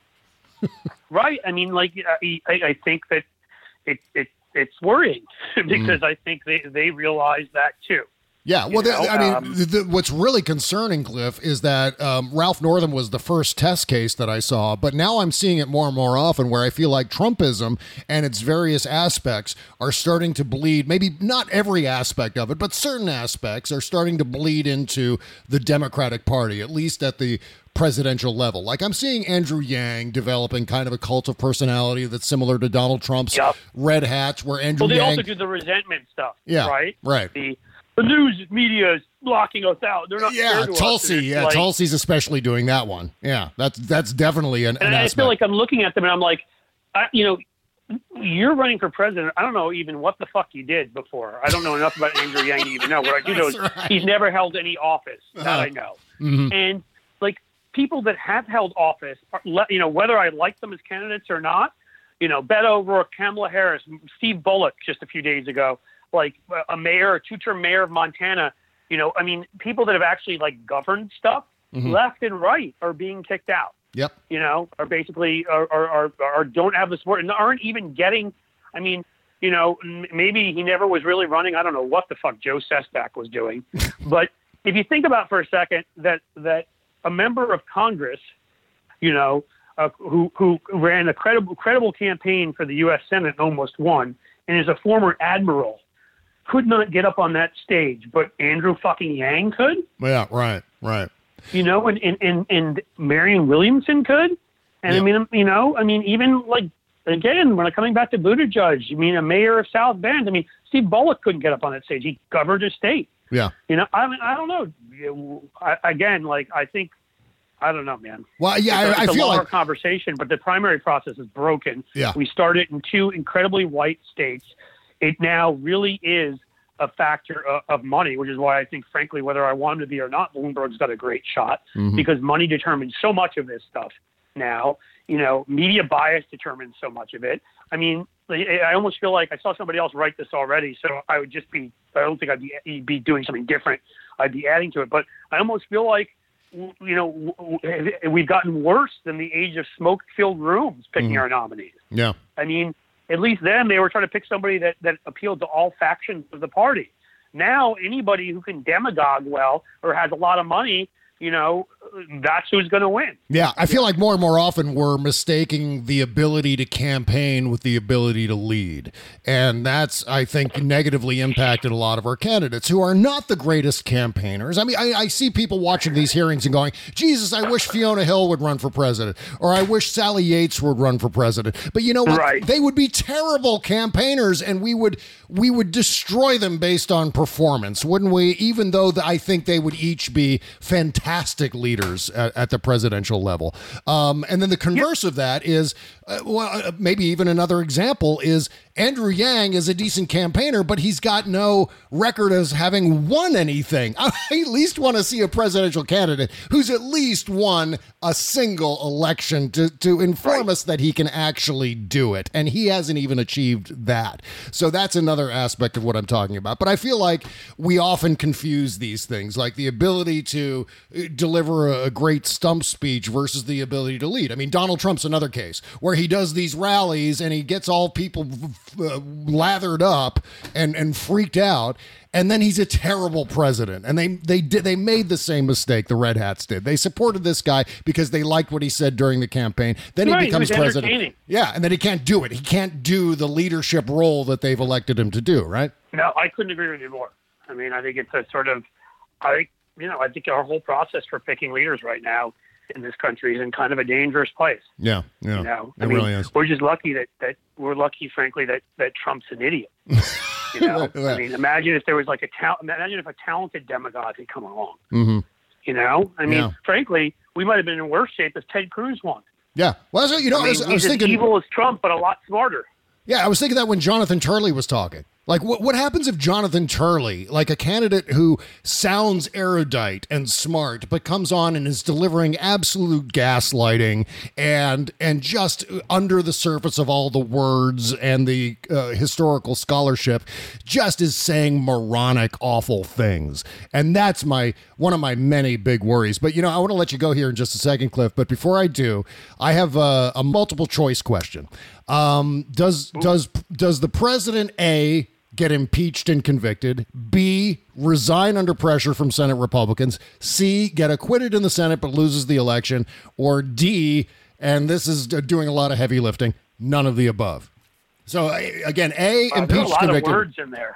Right. I mean, like, I, I think that it, it, it's worrying because Mm. I think they, they realize that too. Yeah, well, You the, know, I mean, um, the, the, what's really concerning, Cliff, is that um, Ralph Northam was the first test case that I saw, but now I'm seeing it more and more often where I feel like Trumpism and its various aspects are starting to bleed, maybe not every aspect of it, but certain aspects are starting to bleed into the Democratic Party, at least at the presidential level. Like I'm seeing Andrew Yang developing kind of a cult of personality that's similar to Donald Trump's Yep. red hats, where Andrew Well, they Yang... also do the resentment stuff. Yeah, Right. right. The, the news media is blocking us out. They're not Yeah, fair to us. Tulsi. And it's Yeah, like- Tulsi's especially doing that one. Yeah, that's that's definitely an, an And I aspect. feel like I'm looking at them and I'm like, I, you know, you're running for president. I don't know even what the fuck you did before. I don't know enough about Andrew Yang to even know. What I do know is That's right. he's never held any office. That Uh-huh. I know. Mhm. And like people that have held office, are, le- you know, whether I like them as candidates or not, you know, Beto O'Rourke, Kamala Harris, Steve Bullock just a few days ago, like a mayor, a two-term mayor of Montana. You know, I mean, people that have actually like governed stuff Mhm. left and right are being kicked out. Yep. You know, are basically are are, are, are don't have the support and aren't even getting. I mean, you know, m- maybe he never was really running. I don't know what the fuck Joe Sestak was doing, but if you think about for a second that that a member of Congress, you know, uh, who who ran a credible credible campaign for the U S Senate and almost won, and is a former admiral, could not get up on that stage, but Andrew fucking Yang could. Yeah, right, right. You know, and, and, and, and Marion Williamson could. And Yeah. I mean, you know, I mean, even like, again, when I'm coming back to Buttigieg, I mean, a mayor of South Bend, I mean, Steve Bullock couldn't get up on that stage. He governed a state. Yeah. You know, I mean, I don't know. I, again, like, I think, I don't know, man. Well, yeah, It's a, I, I it's a feel longer like conversation, but the primary process is broken. Yeah. We started in two incredibly white states. It now really is a factor of, of money, which is why I think, frankly, whether I want him to be or not, Bloomberg's got a great shot Mhm. because money determines so much of this stuff now. You know, media bias determines so much of it. I mean, I I almost feel like I saw somebody else write this already, so I would just be, I don't think I'd be, be doing something different. I'd be adding to it. But I almost feel like, you know, we've gotten worse than the age of smoke-filled rooms picking Mhm. our nominees. yeah. I mean, at least then they were trying to pick somebody that, that appealed to all factions of the party. Now, anybody who can demagogue well or has a lot of money, you know, that's who's going to win. Yeah, I feel like more and more often we're mistaking the ability to campaign with the ability to lead. And that's, I think, negatively impacted a lot of our candidates who are not the greatest campaigners. I mean, I, I see people watching these hearings and going, Jesus, I wish Fiona Hill would run for president, or I wish Sally Yates would run for president. But you know what? Right. They would be terrible campaigners, and we would we would destroy them based on performance, wouldn't we? Even though the, I think they would each be fantastic leaders leaders at, at the presidential level. Um, and then the converse yep. of that is, uh, well, uh, maybe even another example is Andrew Yang is a decent campaigner, but he's got no record as having won anything. I at least want to see a presidential candidate who's at least won a single election to, to inform right. us that he can actually do it. And he hasn't even achieved that. So that's another aspect of what I'm talking about. But I feel like we often confuse these things, like the ability to deliver a great stump speech versus the ability to lead. I mean, Donald Trump's another case where he does these rallies and he gets all people uh, lathered up and, and freaked out. And then he's a terrible president. And they they did they made the same mistake the Red Hats did. They supported this guy because they liked what he said during the campaign. Then right, he becomes he was president. Yeah, and then he can't do it. He can't do the leadership role that they've elected him to do, right? No, I couldn't agree with you more. I mean, I think it's a sort of, I think, you know, I think our whole process for picking leaders right now in this country is in kind of a dangerous place. Yeah, yeah. You know, it I mean, really is. We're just lucky that, that we're lucky, frankly, that, that Trump's an idiot. You know, I mean, imagine if there was like a ta- imagine if a talented demagogue had come along. Mm-hmm. You know, I mean, Yeah. frankly, we might have been in worse shape if Ted Cruz won. Yeah. Well, that's what- you know, I I, mean, was, I he's was as thinking. evil as Trump, but a lot smarter. Yeah, I was thinking that when Jonathan Turley was talking. Like, what what happens if Jonathan Turley, like a candidate who sounds erudite and smart, but comes on and is delivering absolute gaslighting and and just under the surface of all the words and the uh, historical scholarship, just is saying moronic, awful things. And that's my one of my many big worries. But, you know, I want to let you go here in just a second, Cliff. But before I do, I have a, a multiple choice question. Um, does does does the president A get impeached and convicted, B, resign under pressure from Senate Republicans, C, get acquitted in the Senate but loses the election, or D, and this is doing a lot of heavy lifting, none of the above? So again, A, Uh, impeached, there's a lot convicted. of words in there.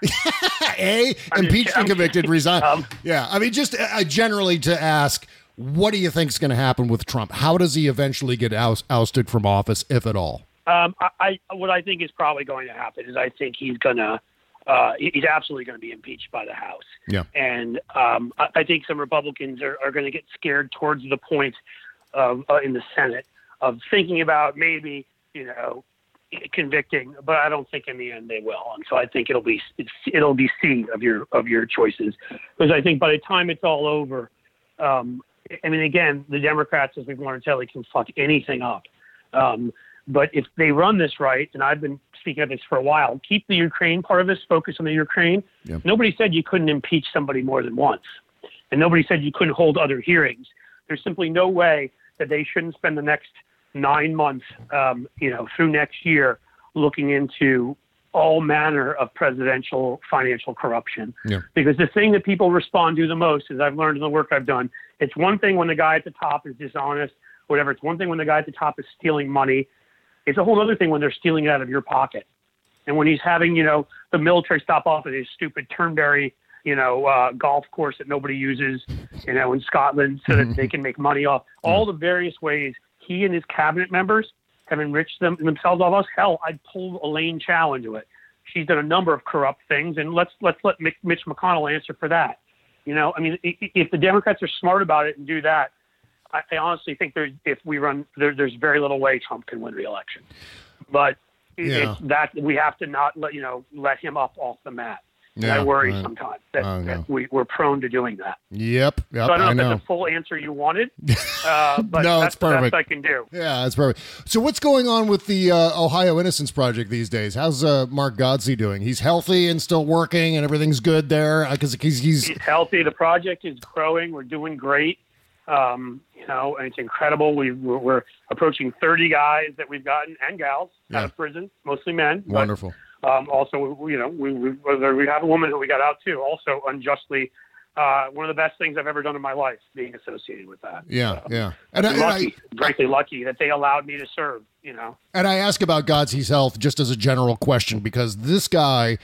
A, I'm impeached just- and convicted, resign. Um, yeah, I mean, just uh, generally to ask, what do you think is going to happen with Trump? How does he eventually get oust- ousted from office, if at all? Um, I, I what I think is probably going to happen is I think he's gonna uh, he's absolutely going to be impeached by the House. Yeah. And um, I, I think some Republicans are, are going to get scared towards the point of uh, in the Senate of thinking about maybe you know convicting, but I don't think in the end they will. And so I think it'll be it's, it'll be C of your of your choices, because I think by the time it's all over, um, I mean again the Democrats, as we've learned, tell they can fuck anything up. Um, But if they run this right, and I've been speaking of this for a while, keep the Ukraine part of this, focus on the Ukraine. Yep. Nobody said you couldn't impeach somebody more than once. And nobody said you couldn't hold other hearings. There's simply no way that they shouldn't spend the next nine months, um, you know, through next year looking into all manner of presidential financial corruption. Yeah. Because the thing that people respond to the most, as I've learned in the work I've done, it's one thing when the guy at the top is dishonest, whatever. It's one thing when the guy at the top is stealing money. It's a whole other thing when they're stealing it out of your pocket. And when he's having, you know, the military stop off at his stupid Turnberry, you know, uh, golf course that nobody uses, you know, in Scotland so that they can make money off. All the various ways he and his cabinet members have enriched them themselves off us. Hell, I'd pull Elaine Chao into it. She's done a number of corrupt things, and let's let's let Mitch McConnell answer for that. You know, I mean, if the Democrats are smart about it and do that, I, I honestly think there's, if we run, there, there's very little way Trump can win re-election. But Yeah. it's that we have to not let you know let him up off the mat. Yeah, I worry right. sometimes that, I know. that we, we're prone to doing that. Yep. Yep. So I don't know I if know. that's a full answer you wanted, uh, but No, that's it's perfect. the best I can do. Yeah, that's perfect. So what's going on with the uh, Ohio Innocence Project these days? How's uh, Mark Godsey doing? He's healthy and still working and everything's good there? Because he's, he's... He's healthy. The project is growing. We're doing great. Um, you know, and it's incredible. We, we're, we're approaching thirty guys that we've gotten and gals Yeah. out of prison, mostly men. but, Wonderful. Um, also, you know, we, we we have a woman who we got out too, also unjustly. Uh, one of the best things I've ever done in my life, being associated with that. Yeah, So, yeah. And I, and, lucky, I, frankly, lucky that they allowed me to serve. You know, and I ask about Godsey's health just as a general question because this guy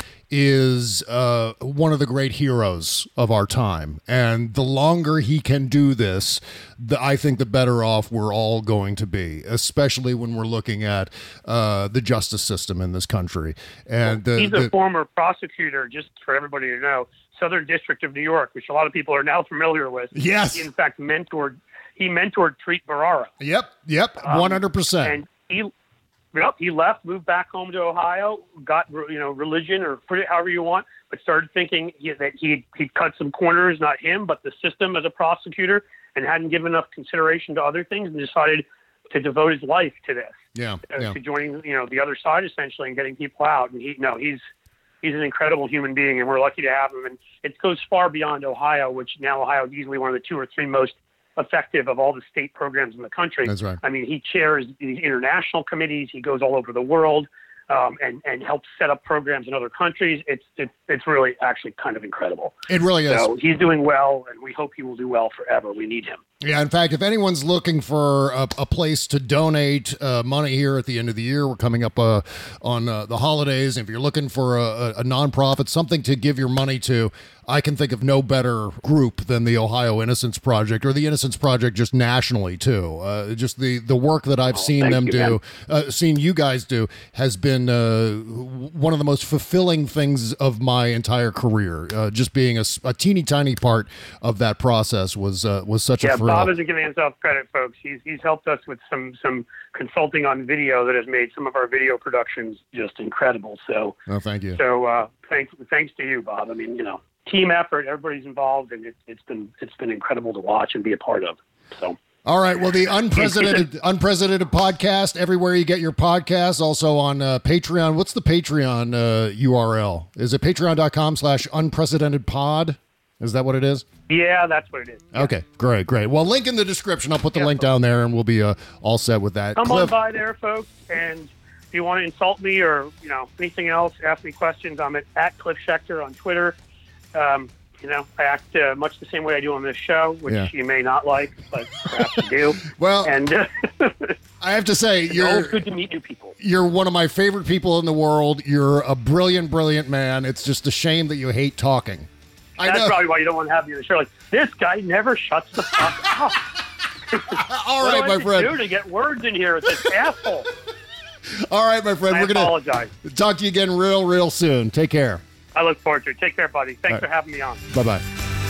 is uh, one of the great heroes of our time. And the longer he can do this, the, I think the better off we're all going to be, especially when we're looking at uh, the justice system in this country. And the, he's a the, former prosecutor, just for everybody to know, Southern District of New York, which a lot of people are now familiar with. Yes. He, in fact, mentored he mentored Preet Bharara. Yep, yep, one hundred percent. Um, and he, yep, he left, moved back home to Ohio, got you know religion or put it however you want, but started thinking he, that he he cut some corners, not him, but the system as a prosecutor, and hadn't given enough consideration to other things, and decided to devote his life to this. Yeah, uh, yeah. to joining you know the other side essentially and getting people out. And he no, he's he's an incredible human being, and we're lucky to have him. And it goes far beyond Ohio, which now Ohio is easily one of the two or three most effective of all the state programs in the country. That's right. I mean, he chairs these international committees. He goes all over the world um, and and helps set up programs in other countries. It's it's it's really actually kind of incredible. It really is. So he's doing well, and we hope he will do well forever. We need him. Yeah, in fact, if anyone's looking for a, a place to donate uh, money here at the end of the year, we're coming up uh, on uh, the holidays. If you're looking for a, a nonprofit, something to give your money to, I can think of no better group than the Ohio Innocence Project, or the Innocence Project just nationally, too. Uh, just the, the work that I've Oh, seen thank them you, do, uh, seen you guys do, has been uh, one of the most fulfilling things of my entire career. Uh, just being a, a teeny tiny part of that process was uh, was such Yeah, a thrill. Bob isn't giving himself credit, folks. He's he's helped us with some some consulting on video that has made some of our video productions just incredible. So, Oh, thank you. so uh, thanks thanks to you, Bob. I mean, you know, team effort. Everybody's involved, and it, it's been it's been incredible to watch and be a part of. So. All right. Well, the unprecedented unprecedented podcast, everywhere you get your podcasts, also on uh, Patreon. What's the Patreon uh, U R L? Is it patreon.com slash unprecedented pod? Is that what it is? Yeah, that's what it is. Yeah. Okay, great, great. Well, link in the description. I'll put the Yeah, link down there, and we'll be uh, all set with that. Come Cliff, on by there, folks, and if you want to insult me or you know anything else, ask me questions. I'm at, at Cliff Schechter on Twitter. Um, you know, I act uh, much the same way I do on this show, which Yeah. you may not like, but perhaps you do. Well, and uh, I have to say, it's you're always good to meet new people. you're one of my favorite people in the world. You're a brilliant, brilliant man. It's just a shame that you hate talking. I That's know. probably why you don't want to have me on the show. Like, this guy never shuts the fuck up. All what right, do I my have to friend. do to get words in here with this asshole? All right, my friend. I We're gonna apologize. talk to you again real, real soon. Take care. I look forward to it. Take care, buddy. Thanks All right. for having me on. Bye bye.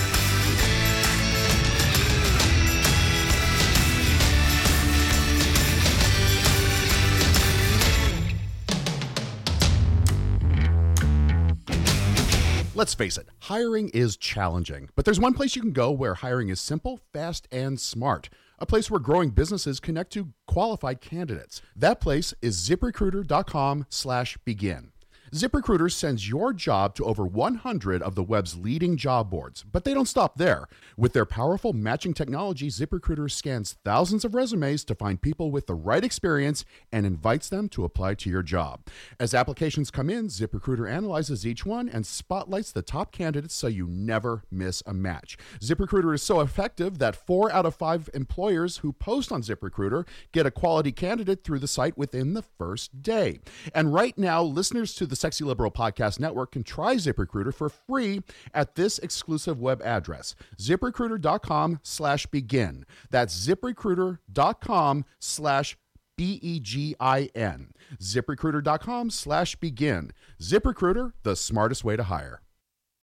Let's face it, hiring is challenging, but there's one place you can go where hiring is simple, fast, and smart. A place where growing businesses connect to qualified candidates. That place is ZipRecruiter.com slash begin. ZipRecruiter sends your job to over one hundred of the web's leading job boards, but they don't stop there. With their powerful matching technology, ZipRecruiter scans thousands of resumes to find people with the right experience and invites them to apply to your job. As applications come in, ZipRecruiter analyzes each one and spotlights the top candidates so you never miss a match. ZipRecruiter is so effective that four out of five employers who post on ZipRecruiter get a quality candidate through the site within the first day. And right now, listeners to the Sexy Liberal Podcast Network can try ZipRecruiter for free at this exclusive web address, ZipRecruiter.com slash begin. That's ZipRecruiter.com slash B E G I N. ZipRecruiter.com slash begin. ZipRecruiter, the smartest way to hire.